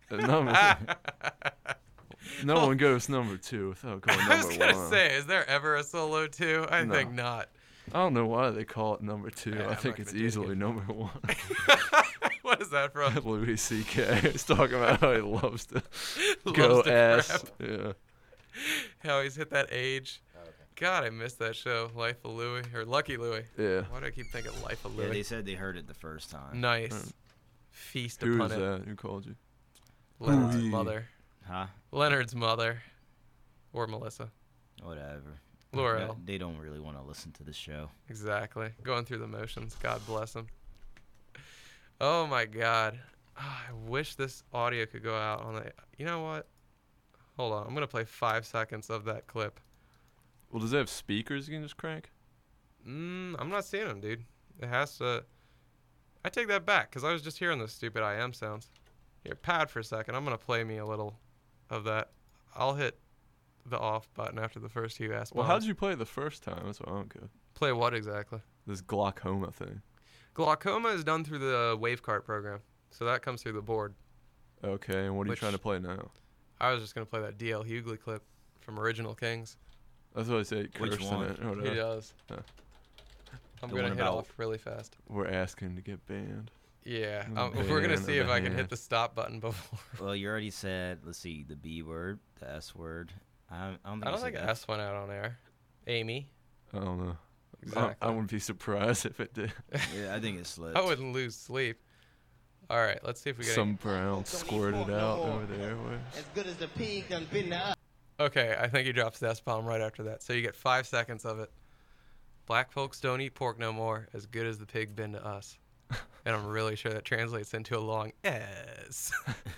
F: No one goes number 2 without going
C: I was
F: number
C: going to
F: 1.
C: say, is there ever a solo 2? I
F: No.
C: think not.
F: I don't know why they call it number 2.
C: Yeah,
F: I
C: I'm
F: think
C: not
F: it's
C: gonna do it
F: easily
C: again.
F: number 1.
C: What is that from?
F: Louis C.K. He's talking about how he loves to
C: Loves
F: go
C: to
F: ass.
C: crap.
F: Yeah.
C: How he's hit that age. God, I missed that show, Life of Louie, or Lucky Louie.
F: Yeah.
C: Why do I keep thinking Life of
D: Yeah,
C: Louie?
D: they said they heard it the first time.
C: Nice. Feast
F: Who
C: upon
F: is
C: it.
F: that? Who called you?
C: Leonard's
F: Louie.
C: mother.
D: Huh?
C: Leonard's mother. Or Melissa.
D: Whatever.
C: L'Oreal.
D: They don't really want to listen to the show.
C: Exactly. Going through the motions. God bless him. Oh my God. Ah, I wish this audio could go out on the... You know what? Hold on. I'm going to play 5 seconds of that clip.
F: Well, does it have speakers you can just crank?
C: I'm not seeing them, dude. It has to... I take that back because I was just hearing those stupid IM sounds. Here, pad for a second. I'm going to play me a little of that. I'll hit the off button after the first few S-bombs.
F: Well, how did you play it the first time? That's what I don't get.
C: Play what exactly?
F: This glaucoma thing.
C: Glaucoma is done through the Wavecart program. So that comes through the board.
F: Okay, and what are you trying to play now?
C: I was just going to play that DL Hughley clip from Original Kings.
F: That's what I say.
D: Which one?
F: It or
C: He
F: whatever.
C: does.
F: Huh.
C: I'm
D: The
C: going to
D: one
C: hit
D: about-
C: off really fast.
F: We're asking to get banned.
C: Yeah,
F: The
C: we're going to
F: ban
C: see
F: of
C: if
F: the
C: I can
F: hand.
C: hit the stop button before.
D: Well, you already said, let's see, the B word, the S word. I don't think,
C: I
D: you
C: don't
D: said
C: think S went out on air. Amy?
F: I don't know.
C: Exactly.
F: I wouldn't be surprised if it did.
D: Yeah, I think it slipped.
C: I wouldn't lose sleep. All right, let's see if we get
F: Some brown squirted out over the airwaves.
H: As good as the pig done been to us.
C: Okay, I think he drops the S-bomb right after that. So you get 5 seconds of it. Black folks don't eat pork no more, as good as the pig been to us. And I'm really sure that translates into a long S.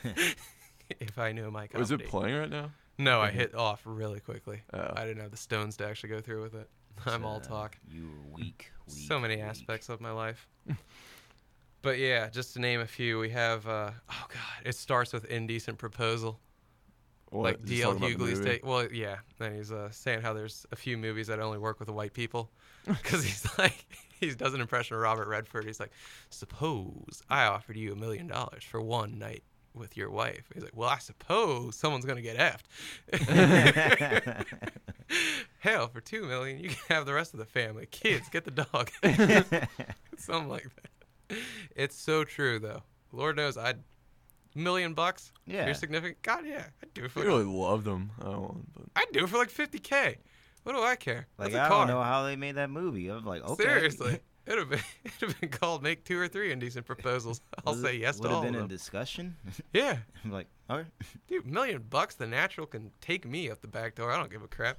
C: If I knew my comedy.
F: Was it playing right now?
C: No, I hit off really quickly.
F: Oh.
C: I didn't have the stones to actually go through with it. I'm all talk.
D: You were weak.
C: So many
D: weak.
C: aspects of my life. But yeah, just to name a few, we have, oh God, it starts with Indecent Proposal.
F: What,
C: Like
F: just
C: DL
F: talking about the
C: Hughley's
F: movie?
C: take. Well, yeah. And he's saying how there's a few movies that only work with the white people. Because he's like, he does an impression of Robert Redford. He's like, suppose I offered you $1 million for one night with your wife. He's like, well, I suppose someone's going to get effed. Hell, for $2 million, you can have the rest of the family. Kids, get the dog. Something like that. It's so true, though. Lord knows I'd $1 million.
D: Yeah.
C: You're significant. God, yeah. I'd do it
F: I
C: for
F: really loved them. I don't want, but
C: I'd do it for like $50K. What do I care?
D: Like,
C: That's a
D: I
C: car.
D: don't know how they made that movie. I was like, okay.
C: Seriously. It'd have been called Make 2 or 3 Indecent Proposals. I'll say yes to
D: Would
C: all
D: have
C: of
D: been
C: them.
D: a discussion.
C: Yeah.
D: I'm like, all right.
C: Dude, $1 million, the natural can take me up the back door. I don't give a crap.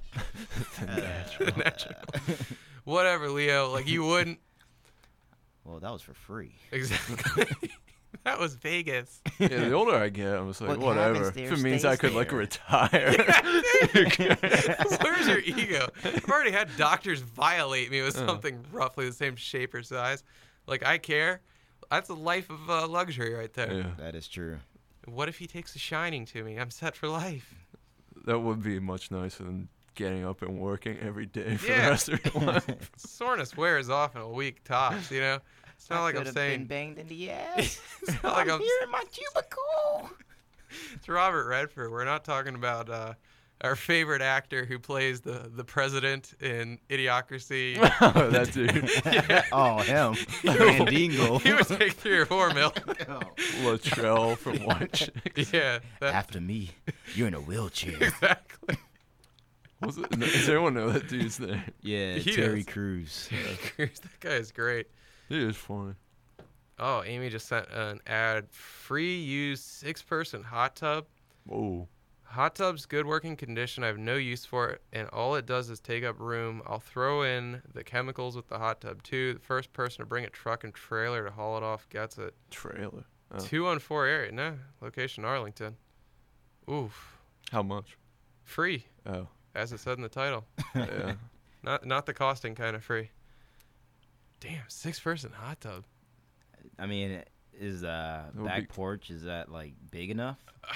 C: The natural. Whatever, Leo. Like, you wouldn't.
D: Well, that was for free.
C: Exactly. That was Vegas.
F: yeah, the older I get, I'm just like,
D: What happens
F: whatever.
D: there
F: If it means I
D: stays
F: could like
D: there.
F: retire.
C: Where's your ego? I've already had doctors violate me with something roughly the same shape or size. Like, I care. That's a life of luxury right there.
F: Yeah,
D: That is true.
C: What if he takes a shining to me? I'm set for life.
F: that would be much nicer than getting up and working every day for
C: Yeah.
F: the rest of your life.
C: Soreness wears off in a week tops, you know? It's not like I'm
D: Been
C: saying.
D: banged in the ass.
C: It's not like I'm.
D: here in my cubicle.
C: It's Robert Redford. We're not talking about our favorite actor who plays the president in Idiocracy.
F: Oh, that dude.
D: Oh, him. Mandingo.
C: He would take 3 or 4 mil.
F: Latrell from White Chicks.
C: Yeah, that,
D: After me, you're in a wheelchair.
C: exactly.
F: Was it? Does everyone know that dude's name?
D: Yeah,
C: He
D: Terry
C: does.
D: Crews.
C: That guy is great.
F: He is funny.
C: Oh, Amy just sent an ad. Free use 6-person hot tub.
F: Whoa.
C: Hot tub's good working condition. I have no use for it, and all it does is take up room. I'll throw in the chemicals with the hot tub too. The first person to bring a truck and trailer to haul it off gets it.
F: Trailer. Oh.
C: 214 area. No, location Arlington. Oof.
F: How much?
C: Free,
F: Oh,
C: as it said in the title.
F: yeah.
C: Not the costing kind of free. Damn, 6-person hot tub.
D: I mean, is
F: would
D: back
F: be-
D: porch, is that like big enough?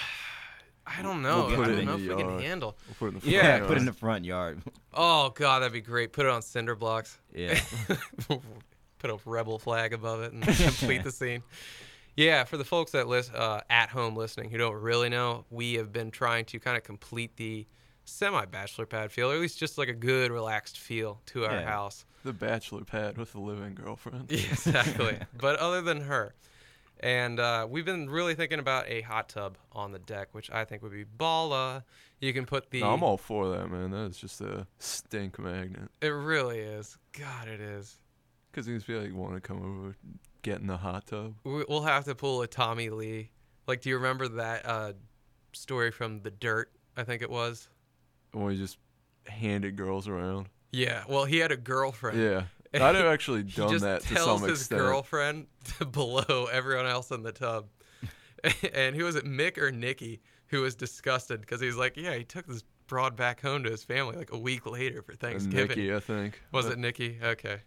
C: I don't know.
F: We'll put
C: I
F: it
C: don't
F: in
C: know
F: the
C: if we can
F: yard.
C: handle.
F: We'll put it in the
C: Yeah,
F: front
D: Put it in
F: yard.
D: the front yard.
C: Oh god, that'd be great. Put it on cinder blocks.
D: Yeah.
C: Put a rebel flag above it and complete the scene. Yeah, for the folks that at home listening who don't really know, we have been trying to kind of complete the semi-bachelor pad feel, or at least just like a good, relaxed feel to our
D: Yeah.
C: house.
F: The bachelor pad with the living girlfriend.
C: Exactly. But other than her. And we've been really thinking about a hot tub on the deck, which I think would be balla. You can put the...
F: No, I'm all for that, man. That is just a stink magnet.
C: It really is. God, it is.
F: Because these people like, want to come over, get in the hot tub.
C: We'll have to pull a Tommy Lee. Like, do you remember that story from The Dirt, I think it was?
F: When we just handed girls around.
C: Yeah, well, he had a girlfriend.
F: Yeah. I'd have actually
C: He
F: done
C: just
F: that to
C: tells
F: some
C: his
F: extent.
C: girlfriend to blow everyone else in the tub. And who was it, Mick or Nikki, who was disgusted because he's like, yeah, he took this broad back home to his family like a week later for
F: And
C: Thanksgiving.
F: Nikki, I think.
C: Was it Nikki? Okay.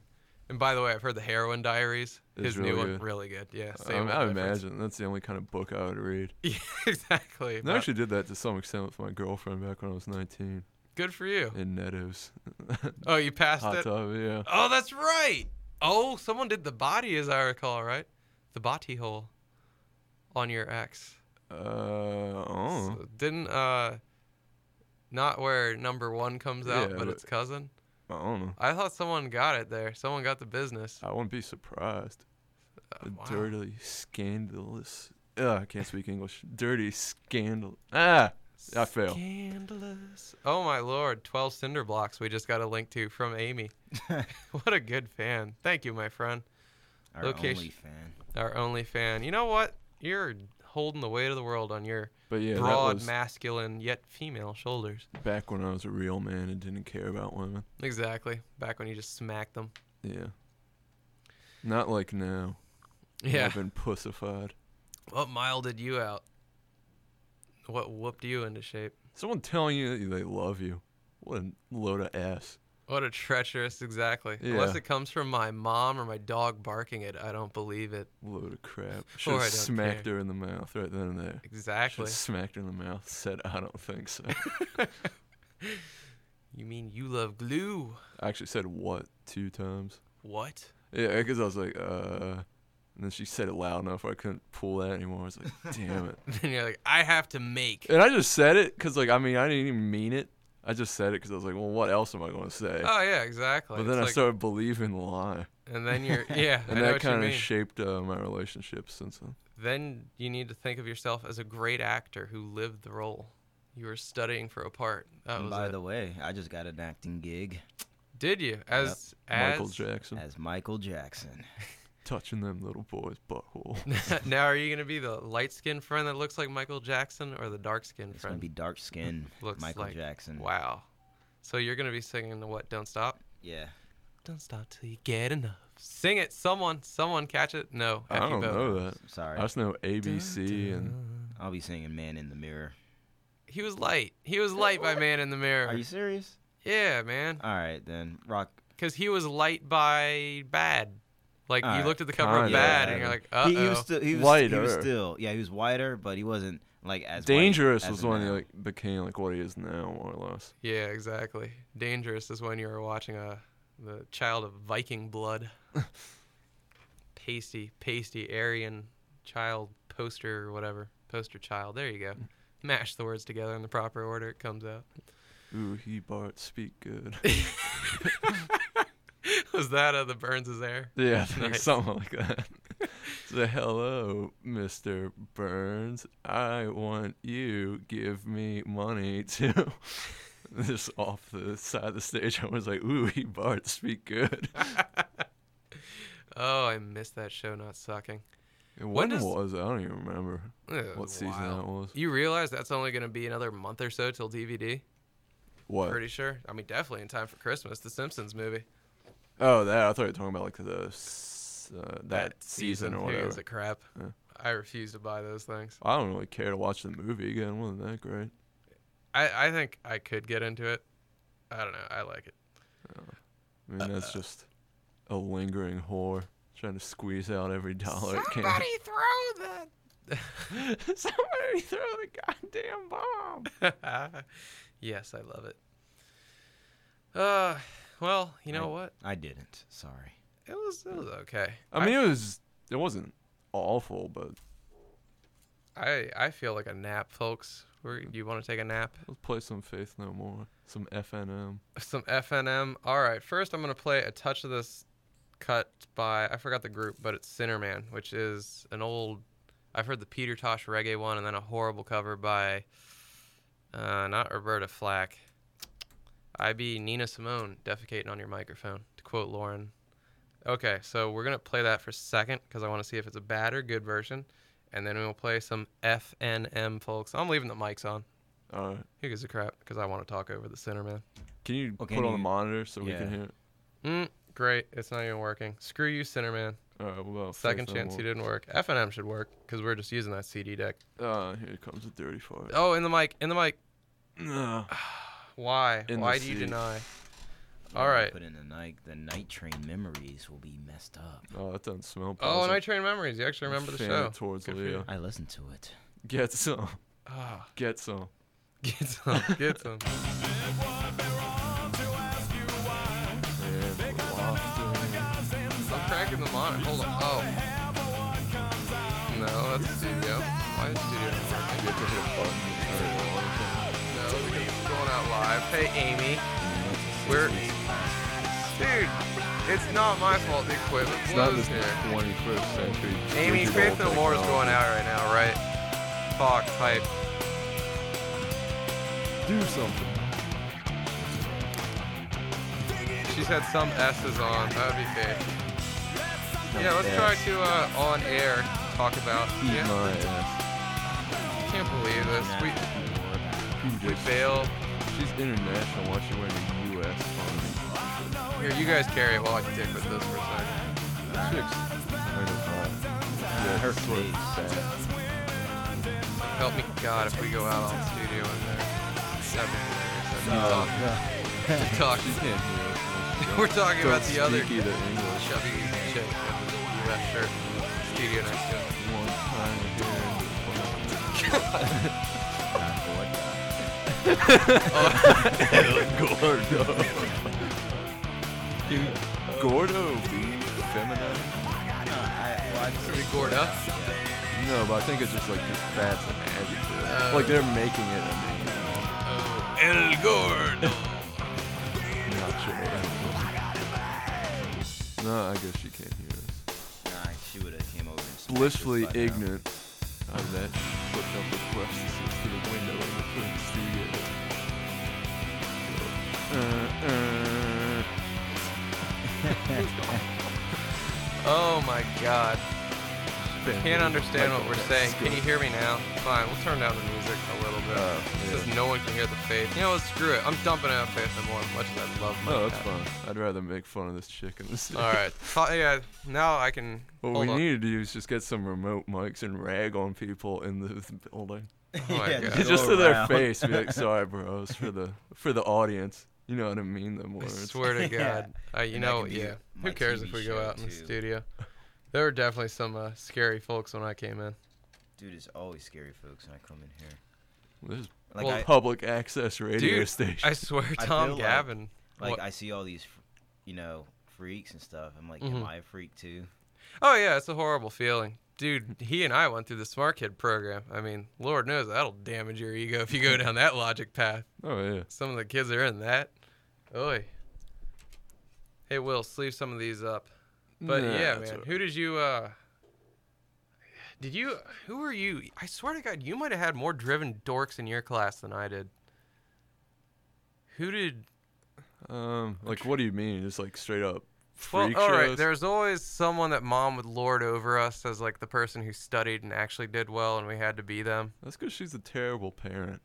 C: And by the way, I've heard the Heroin Diaries.
F: It's
C: His new
F: really
C: one,
F: good.
C: really good. Yeah,
F: I,
C: same
F: I
C: old difference.
F: imagine that's the only kind of book I would read.
C: Yeah, exactly.
F: I
C: But
F: actually did that to some extent with my girlfriend back when I was 19
C: good for you.
F: in Netto's.
C: Oh, you passed
F: Hot
C: it?
F: tub, yeah.
C: Oh, that's right. Oh, someone did the body, as I recall, right? The body hole on your ex.
F: Oh.
C: So didn't not where number 1 comes out,
F: Yeah,
C: but
F: but-
C: its cousin.
F: I don't know.
C: I thought someone got it there. Someone got the business.
F: I wouldn't be surprised. The
C: Wow.
F: dirty, scandalous. I can't speak English. Dirty, scandal. I fail.
C: Scandalous. Oh my lord, 12 cinder blocks we just got a link to from Amy. What a good fan. Thank you, my friend.
D: Our
C: Location-
D: only fan.
C: Our only fan. You know what? You're holding the weight of the world on your
F: But yeah,
C: broad,
F: that was
C: masculine, yet female shoulders.
F: back when I was a real man and didn't care about women.
C: Exactly. Back when you just smacked them.
F: Yeah. Not like now.
C: Yeah.
F: I've been pussified.
C: What milded you out? What whooped you into shape?
F: Someone telling you that they love you. What a load of ass.
C: What a treacherous, exactly.
F: Yeah.
C: Unless it comes from my mom or my dog barking it, I don't believe it.
F: Load of crap.
C: Or
F: Should
C: I
F: have
C: don't
F: smacked
C: care.
F: her in the mouth right then and there. Should
C: Exactly.
F: have smacked her in the mouth. Said, I don't think so.
C: You mean you love glue?
F: I actually said what 2 times.
C: What?
F: Yeah, because I was like, and then she said it loud enough where I couldn't pull that anymore. I was like, damn it.
C: And you're like, I have to make.
F: And I just said it because, like, I mean, I didn't even mean it. I just said it because I was like, well, what else am I going to say?
C: Oh yeah, exactly.
F: But then
C: It's
F: I
C: like-
F: started believing the lie.
C: And then you're, yeah, I
F: And
C: know
F: that
C: what you
F: kind of
C: mean.
F: shaped my relationship since then.
C: Then you need to think of yourself as a great actor who lived the role. You were studying for a part. That
D: And
C: was
D: by
C: it.
D: the way, I just got an acting gig
C: Did you? As
F: Michael Jackson.
D: as Michael Jackson.
F: Touching them little boys' butthole.
C: Now, are you gonna be the light-skinned friend that looks like Michael Jackson, or the dark-skinned
D: It's gonna
C: friend?
D: be dark skin
C: Looks
D: Michael
C: like-
D: Jackson.
C: Wow. So you're gonna be singing the what? Don't stop.
D: Yeah.
C: Don't stop till you get enough. Sing it, someone catch it. No,
F: I
C: F you
F: don't
C: both.
F: know that.
D: Sorry.
F: I just know ABC and
D: I'll be singing Man in the Mirror.
C: He was light. He was light by Man in the Mirror.
D: Are you serious?
C: Yeah, man.
D: All right, then. Rock.
C: Because he was light by Bad. Like you
D: Alright,
C: looked at the cover of
F: kinda.
C: Bad, and you're like, uh
D: He
C: oh.
D: was still. He was
F: Whiter.
D: still. Yeah, he was whiter, but he wasn't like as white
F: Dangerous
D: as
F: was
D: him
F: when he
D: now.
F: like became like what he is now, more or less.
C: Yeah, exactly. Dangerous is when you were watching the child of Viking blood. pasty, Aryan child poster or whatever. Poster child. There you go. Mash the words together in the proper order. It comes out.
F: Ooh, he Bart, speak good.
C: Was that the Burns' air?
F: Yeah, I think
C: Nice.
F: something like that. Say hello, Mr. Burns. I want you give me money too. Just off the side of the stage, I was like, "Ooh, he Bart, speak good."
C: Oh, I missed that show not sucking.
F: And
C: When
F: when
C: does-
F: was it? I don't even remember
C: It
F: what
C: was
F: season
C: wild.
F: that was.
C: You realize that's only going to be another month or so till DVD?
F: What?
C: Pretty sure. I mean, definitely in time for Christmas. The Simpsons movie.
F: Oh, that I thought you were talking about like that season or
C: Who
F: whatever.
C: gives a crap?
F: Yeah.
C: I refuse to buy those things.
F: I don't really care to watch the movie again. It wasn't that great.
C: I think I could get into it. I don't know. I like it.
F: I mean, that's just a lingering whore trying to squeeze out every dollar it can.
C: throw the.
F: Somebody throw the goddamn bomb.
C: Yes, I love it. Well, you know what?
D: I didn't. Sorry.
C: It was okay.
F: I mean, it wasn't awful, but
C: I feel like a nap, folks. You want to take a nap?
F: let's play some Faith No More, some FNM.
C: Some FNM. All right. First, I'm gonna play a touch of this cut by, I forgot the group, but it's Sinnerman, which is an old. I've heard the Peter Tosh reggae one, and then a horrible cover by not Roberta Flack. I be Nina Simone defecating on your microphone, to quote Lauren. Okay, so we're gonna play that for a second because I want to see if it's a bad or good version, and then we'll play some FNM, folks. I'm leaving the mics on.
F: All right.
C: Who gives a crap? Because I want to talk over the Sinnerman.
F: Can you
D: Well,
F: put
D: can
F: on the
D: you-
F: monitor so we
D: yeah.
F: can hear it?
C: Great. It's not even working. Screw you, Sinnerman.
F: All right. What about
C: Second
F: Faith No
C: chance
F: More?
C: you didn't work. FNM should work because we're just using that CD deck.
F: Here comes a dirty fart.
C: Oh, in the mic. In the mic.
F: Nah.
C: Why?
F: In the
C: Why do you
F: seat.
C: deny? All right.
D: Put in the night train memories will be messed up.
F: Oh, that doesn't smell
C: Oh,
F: positive.
C: Night Train Memories. You actually remember the
F: Fan
C: show.
F: it towards
C: Good for
F: Leo.
C: you.
D: I listened to it.
F: Get some.
C: Ah,
F: Get some.
C: get some. Get some.
F: And lofty.
C: I'm cracking them on. Hold on. Oh. No, that's studio. Why is studio not working?
F: You have to hit a button to turn it on.
C: No, because it's going out live. Hey, Amy. We're... Dude, it's not my fault the equipment
F: It's not
C: blows
F: this
C: here.
F: 21st century.
C: Amy,
F: digital
C: Faith No More is
F: technology.
C: going out right now, right? Talk, type.
F: Do something.
C: She's had some S's on. That would be Faith. Yeah, let's try to on air talk about.
F: Eat
C: Yeah,
F: my ass.
C: can't believe this. We
F: You just-
C: fail.
F: She's international. Why is she wearing a U.S. font?
C: Here, you guys carry it while I dick with this for a second.
F: Chicks. Kind of hot. Yeah,
D: her
F: sort of
D: face.
F: fat.
C: Help me God if we go out on studio in there. That'd be hilarious. That'd be talk.
F: She can't hear us.
C: We're talking about the other
F: Speak either English.
C: chubby chick in the U.S. shirt. Studio next to him.
F: One time Gordo. Dude, Gordo be feminine?
C: Pretty gored up.
F: No, but I think it's just like just that's an adjective.
C: Oh.
F: Like they're making it a name.
C: El Gordo.
F: Not sure. No, I guess she can't hear us.
D: Nah, she would have came over and smashed
F: Blissfully
D: us by now.
F: ignorant of that. Put up the questions to the window in the twin studio.
C: Oh my God.
F: Been
C: Can't understand what
F: like
C: we're
F: that
C: saying. Can you
F: skill.
C: hear me now? Fine, we'll turn down the music a little bit.
F: Yeah.
C: Because no one can hear the Faith. You know what? Screw it. I'm dumping out Faith No More as much as I love my
F: Oh, that's
C: cat.
F: fine. I'd rather make fun of this chick in the city.
C: All right. Yeah, now I can.
F: What
C: hold
F: we
C: on.
F: need to do is just get some remote mics and rag on people in the building.
C: Oh my
D: Yeah,
C: God.
D: go
F: Just to their
D: around.
F: face, be like, "Sorry, bros," for the audience. You know what I mean? Them
C: I
F: words.
C: swear to
D: Yeah.
C: God. You
D: And that
C: know,
D: could be
C: yeah.
D: my
C: Who cares
D: TV
C: if we go
D: show,
C: out in the
D: too.
C: studio? There were definitely some scary folks when I came in.
D: Dude, it's always scary folks when I come in here.
F: This is
D: Like
C: Well,
D: I,
F: public access radio
C: Dude,
F: station.
C: I swear,
D: I
C: Tom
D: feel like-
C: Gavin.
D: like
C: what-
D: I see all these, freaks and stuff. I'm like,
C: Mhm.
D: am I a freak too?
C: Oh yeah, it's a horrible feeling. Dude, he and I went through the Smart Kid program. I mean, Lord knows that'll damage your ego if you go down that logic path.
F: Oh yeah.
C: Some of the kids that are in that. Oi. Hey, Will, sleeve some of these up. But
F: Nah,
C: yeah,
F: that's
C: man.
F: all
C: Who did you, who were you? I swear to God, you might have had more driven dorks in your class than I did. Who did?
F: Like, what do you mean? Just like straight up
C: Well,
F: freak
C: all right.
F: shows?
C: There's always someone that mom would lord over us as like the person who studied and actually did well, and we had to be them.
F: That's because she's a terrible parent.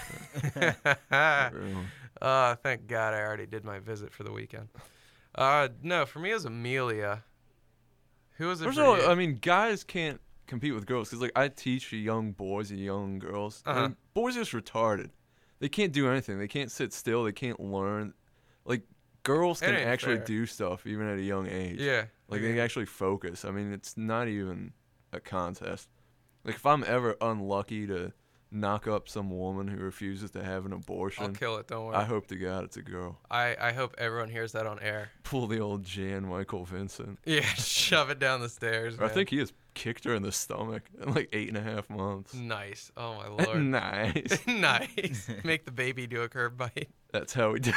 C: Thank God I already did my visit for the weekend. No, for me it was Amelia. Who was it
F: First
C: for
F: of all,
C: you?
F: I mean, guys can't compete with girls because, like, I teach young boys and young girls.
C: Uh-huh.
F: And boys are just retarded. They can't do anything. They can't sit still. They can't learn. Like, girls
C: It
F: can
C: ain't
F: actually
C: fair.
F: do stuff even at a young age.
C: Yeah.
F: Like, they can actually focus. I mean, it's not even a contest. Like, if I'm ever unlucky to knock up some woman who refuses to have an
C: I'll
F: abortion,
C: kill it. Don't worry.
F: I hope to God it's a girl.
C: I hope everyone hears that on air.
F: Pull the old Jan Michael Vincent.
C: Yeah, shove it down the stairs.
F: I
C: Man.
F: think he has kicked her in the stomach in like 8.5 months.
C: Nice. Oh my lord.
F: Nice.
C: Nice. Make the baby do a curb bite.
F: That's how we do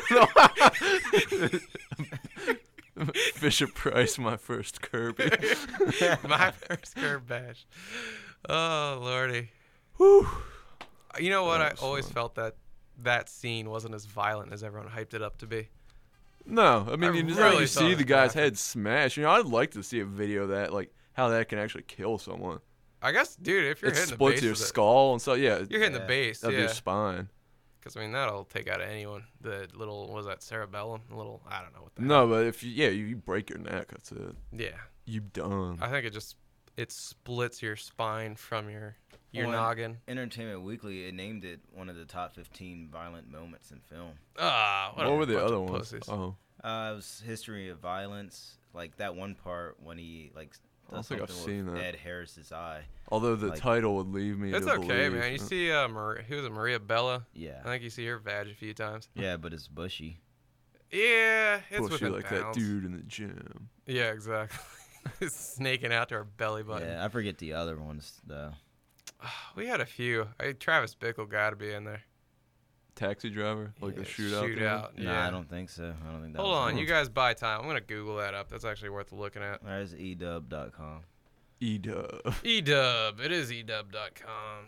F: it. Fisher Price, my first Kirby.
C: My first curb bash. Oh lordy.
F: Whew.
C: You know what?
F: That
C: I
F: was
C: always
F: fun.
C: felt that scene wasn't as violent as everyone hyped it up to be.
F: No, I mean,
C: I
F: you just
C: really
F: you
C: thought
F: see
C: it
F: the
C: was
F: guy's
C: graphic.
F: head smash. You know, I'd like to see a video of that, like how that can actually kill someone.
C: I guess, dude, if you're
F: It
C: hitting the
F: splits
C: base
F: your
C: with it,
F: skull and so yeah,
C: you're hitting the
D: Yeah.
C: base,
F: of
C: yeah.
F: your spine.
C: Because I mean that'll take out anyone. The little what was that cerebellum? A little I don't know what the
F: No, but if you break your neck, that's it.
C: hell. Yeah.
F: You done.
C: I think it just it splits your spine from your
D: Well,
C: noggin.
D: Entertainment Weekly, it named it one of the top 15 violent moments in film.
C: Ah,
F: What were the other ones? Oh,
D: It was history of violence, like that one part when he like
F: I don't
D: does
F: think I've
D: something
F: seen
D: with
F: that.
D: Ed Harris's eye.
F: although the
D: Like-
F: title would leave me
C: It's
F: to
C: okay,
F: believe.
C: man. You see, who was it, Maria Bella?
D: Yeah,
C: I think you see her vag a few times.
D: yeah, but it's bushy.
C: Yeah, it's
F: Bushy
C: within
F: like
C: bounds.
F: that dude in the gym.
C: Yeah, exactly. It's snaking out to her belly button.
D: Yeah, I forget the other ones though.
C: We had a few. Travis Bickle got to be in there.
F: Taxi driver, like
C: Yeah,
F: a shootout. thing?
C: Shootout.
D: No,
C: Yeah.
D: I don't think so. I don't think that
C: Hold
D: was
C: on,
D: it.
C: you guys buy time. I'm gonna Google that up. That's actually worth looking at.
D: There's edub.com.
F: E-Dub.
C: Edub. It is edub.com.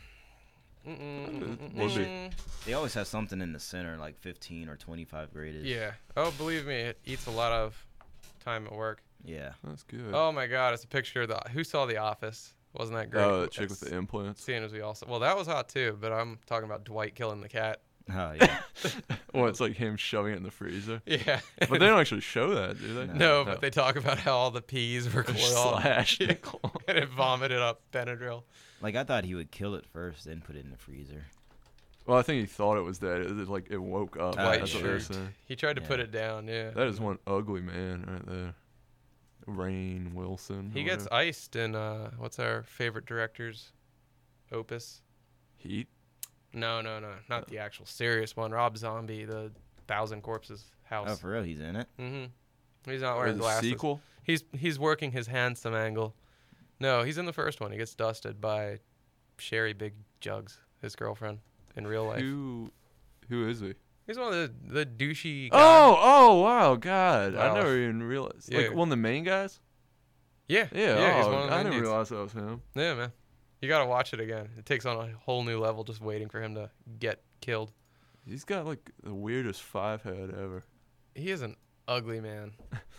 F: Would be.
D: They always have something in the center, like 15 or 25 graded.
C: Yeah. Oh, believe me, it eats a lot of time at work.
D: Yeah.
F: That's good.
C: Oh my God, it's a picture of the. Who saw The Office? Wasn't that great?
F: Oh, the chick with the implants.
C: Seeing as we also. Well, that was hot too, but I'm talking about Dwight killing the cat.
D: Oh yeah.
F: Well, it's like him shoving it in the freezer.
C: Yeah.
F: But they don't actually show that, do they?
C: No, but they talk about how all the peas were clawed
F: Slashed
C: Yeah.
F: and clawed.
C: and it vomited up Benadryl.
D: Like I thought he would kill it first, then put it in the freezer.
F: Well, I think he thought it was dead. It woke up.
C: Dwight
F: That's what they were
C: shirked.
F: saying.
C: He tried to put
D: Yeah.
C: it down. Yeah.
F: That is one ugly man right there. Rainn Wilson.
C: He
F: or
C: gets
F: whatever.
C: iced in what's our favorite director's opus?
F: Heat.
C: No, not the actual serious one. Rob Zombie, the Thousand Corpses
D: Oh,
C: house.
D: for real, he's in it.
C: He's not
F: Or
C: wearing
F: the
C: glasses.
F: sequel.
C: He's working his handsome angle. No, he's in the first one. He gets dusted by Sherry Big Jugs, his girlfriend, in real life.
F: Who is he?
C: He's one of the douchey. guys.
F: Oh, wow, God. I
C: Wow.
F: never even realized.
C: Yeah.
F: Like one of the main guys?
C: Yeah,
F: Yeah,
C: he's
F: oh,
C: one of the
F: I
C: main
F: didn't
C: dudes.
F: realize that was him.
C: Yeah, man. You gotta watch it again. It takes on a whole new level just waiting for him to get killed.
F: He's got like the weirdest five head ever.
C: He is an ugly man.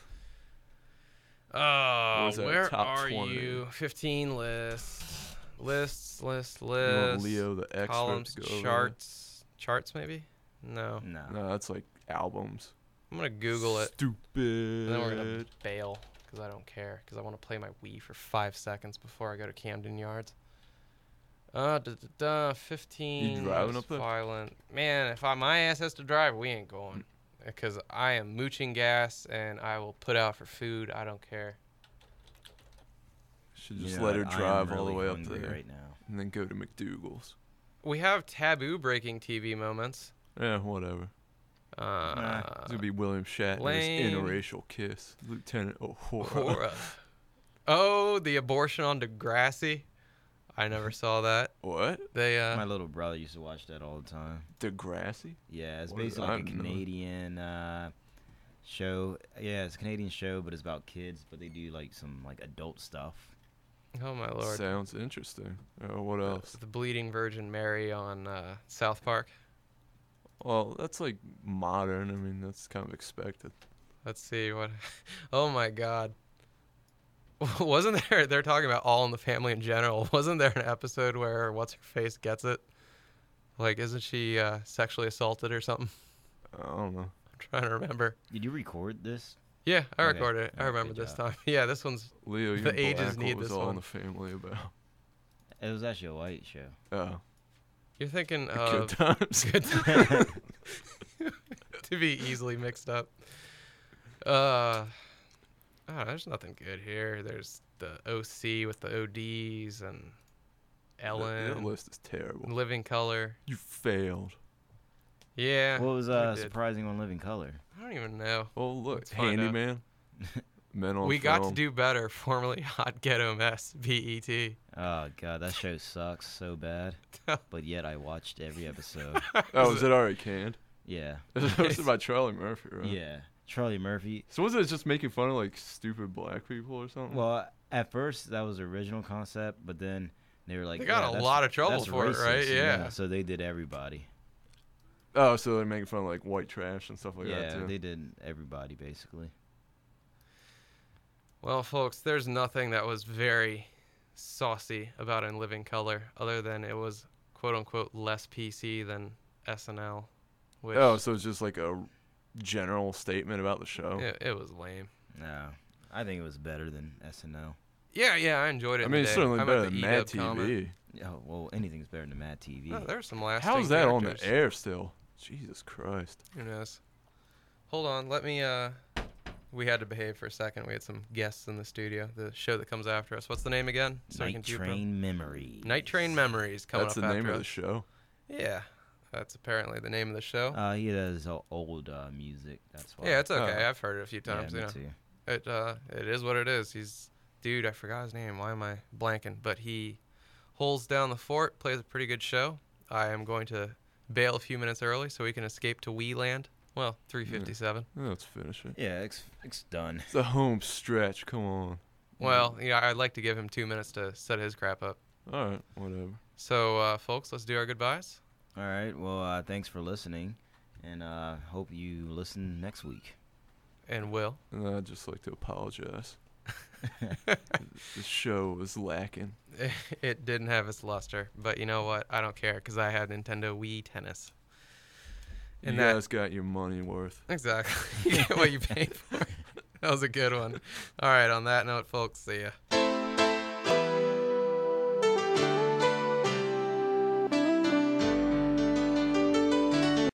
C: Oh,
F: is that,
C: where
F: top
C: are
F: 20?
C: you? 15 lists. Lists.
F: You want Leo the expert
C: Columns,
F: to go over
C: charts. Charts, maybe? No.
D: No.
F: that? No, that's like albums.
C: I'm going to Google it.
F: Stupid.
C: And then we're going to bail because I don't care. Because I want to play my Wii for 5 seconds before I go to Camden Yards. 15.
F: You driving
C: most
F: up there?
C: Violent. Man, if my ass has to drive, we ain't going. Because I am mooching gas and I will put out for food. I don't care.
F: Should
D: You
F: just
D: know
F: let her
D: what? I am
F: drive all the
D: really
F: way up
D: hungry
F: there
D: right now.
F: and then go to McDougal's.
C: We have taboo breaking TV moments.
F: Yeah, whatever. It's gonna be William Shatner's
C: lame.
F: interracial kiss, Lieutenant Uhura.
C: Uhura. Oh, the abortion on Degrassi. I never saw that.
F: What?
C: They
D: My little brother used to watch that all the time.
F: Degrassi?
D: Yeah, it's
F: What is-
D: basically
F: I
D: like a
F: have no-
D: Canadian show. Yeah, it's a Canadian show, but it's about kids, but they do like some like adult stuff.
C: Oh my lord.
F: Sounds interesting. What else?
C: The Bleeding Virgin Mary on South Park.
F: Well, that's like modern. I mean, that's kind of expected.
C: Let's see what. Oh my God. Wasn't there? They're talking about All in the Family in general. Wasn't there an episode where what's her face gets it? Like, isn't she sexually assaulted or something?
F: I don't know.
C: I'm trying to remember.
D: Did you record this?
C: Yeah, I
D: Okay.
C: recorded it. I
D: Yeah,
C: remember
D: good
C: this
D: job.
C: time. Yeah, this one's.
F: Leo,
C: The
F: you're
C: ages
F: black.
C: need
F: What was
C: this
F: All
C: one.
F: in the Family about?
D: It was actually a white show.
F: Oh,
C: You're thinking
F: good
C: of.
F: times.
C: Good time. To be easily mixed up. There's nothing good here. There's the OC with the ODs and Ellen.
F: That list is terrible.
C: Living Color.
F: You failed.
C: Yeah.
D: What was
C: we did.
D: surprising on Living Color?
C: I don't even know.
F: Oh, look,
C: Let's find out.
F: Handyman. Men on
C: We got to
F: Film.
C: do better. Formerly Hot Ghetto Mess. BET.
D: Oh god, that show sucks so bad. But yet I watched every episode.
F: Oh, is it already canned?
D: Yeah.
F: It was hosted by Charlie Murphy, right?
D: Yeah. Charlie Murphy.
F: So was it just making fun of like stupid black people or something?
D: Well, at first that was the original concept, but then they were like,
C: They got
D: yeah,
C: a
D: that's-
C: lot of trouble
D: that's
C: for it,
D: racist,
C: right?
D: you
C: Yeah.
D: know, so they did everybody.
F: Oh, so they're making fun of like white trash and stuff like that
D: Yeah,
F: too.
D: they did everybody basically.
C: Well, folks, there's nothing that was very saucy about In Living Color other than it was quote unquote less PC than SNL. Which
F: Oh, so it's just like a general statement about the show.
C: it was lame.
D: No, I think it was better than SNL.
C: Yeah, I enjoyed it.
F: I
C: in
F: mean,
C: the
F: it's
C: day.
F: certainly
C: I'm
F: better
C: at
F: than
C: the
F: Mad
C: EDUB comment.
F: TV.
D: Yeah, well, anything's better than Mad TV.
C: Oh, there's some lasting
F: How's that on the
C: characters.
F: air still? Jesus Christ.
C: Who knows? Hold on, let me. We had to behave for a second. We had some guests in the studio. The show that comes after us. What's the name again? So we
D: Night
C: can cue them.
D: Train Memories.
C: Night Train Memories coming
F: That's
C: up
F: the
C: after
F: name of
C: us.
F: the show.
C: Yeah, that's apparently the name of the show.
D: He does old music. That's why.
C: Yeah, it's okay.
F: Oh.
C: I've heard it a few times.
D: Yeah,
C: you
D: me
C: know,
D: too.
C: it is what it is. Dude, I forgot his name. Why am I blanking? But he holds down the fort, plays a pretty good show. I am going to bail a few minutes early so we can escape to Wee Land. Well, 3:57.
F: Let's finish it.
D: Yeah, it's done.
F: It's a home stretch. Come on.
C: Well, yeah, I'd like to give him 2 minutes to set his crap up.
F: All right, whatever.
C: So, folks, let's do our goodbyes.
D: All right. Well, thanks for listening, and hope you listen next week.
C: And Will.
F: And I'd just like to apologize. The show was lacking.
C: It didn't have its luster, but you know what? I don't care because I had Nintendo Wii Tennis.
F: You
C: And
F: guys got your money worth.
C: Exactly. You get what you paid for. That was a good one. All right, on that note, folks, see ya.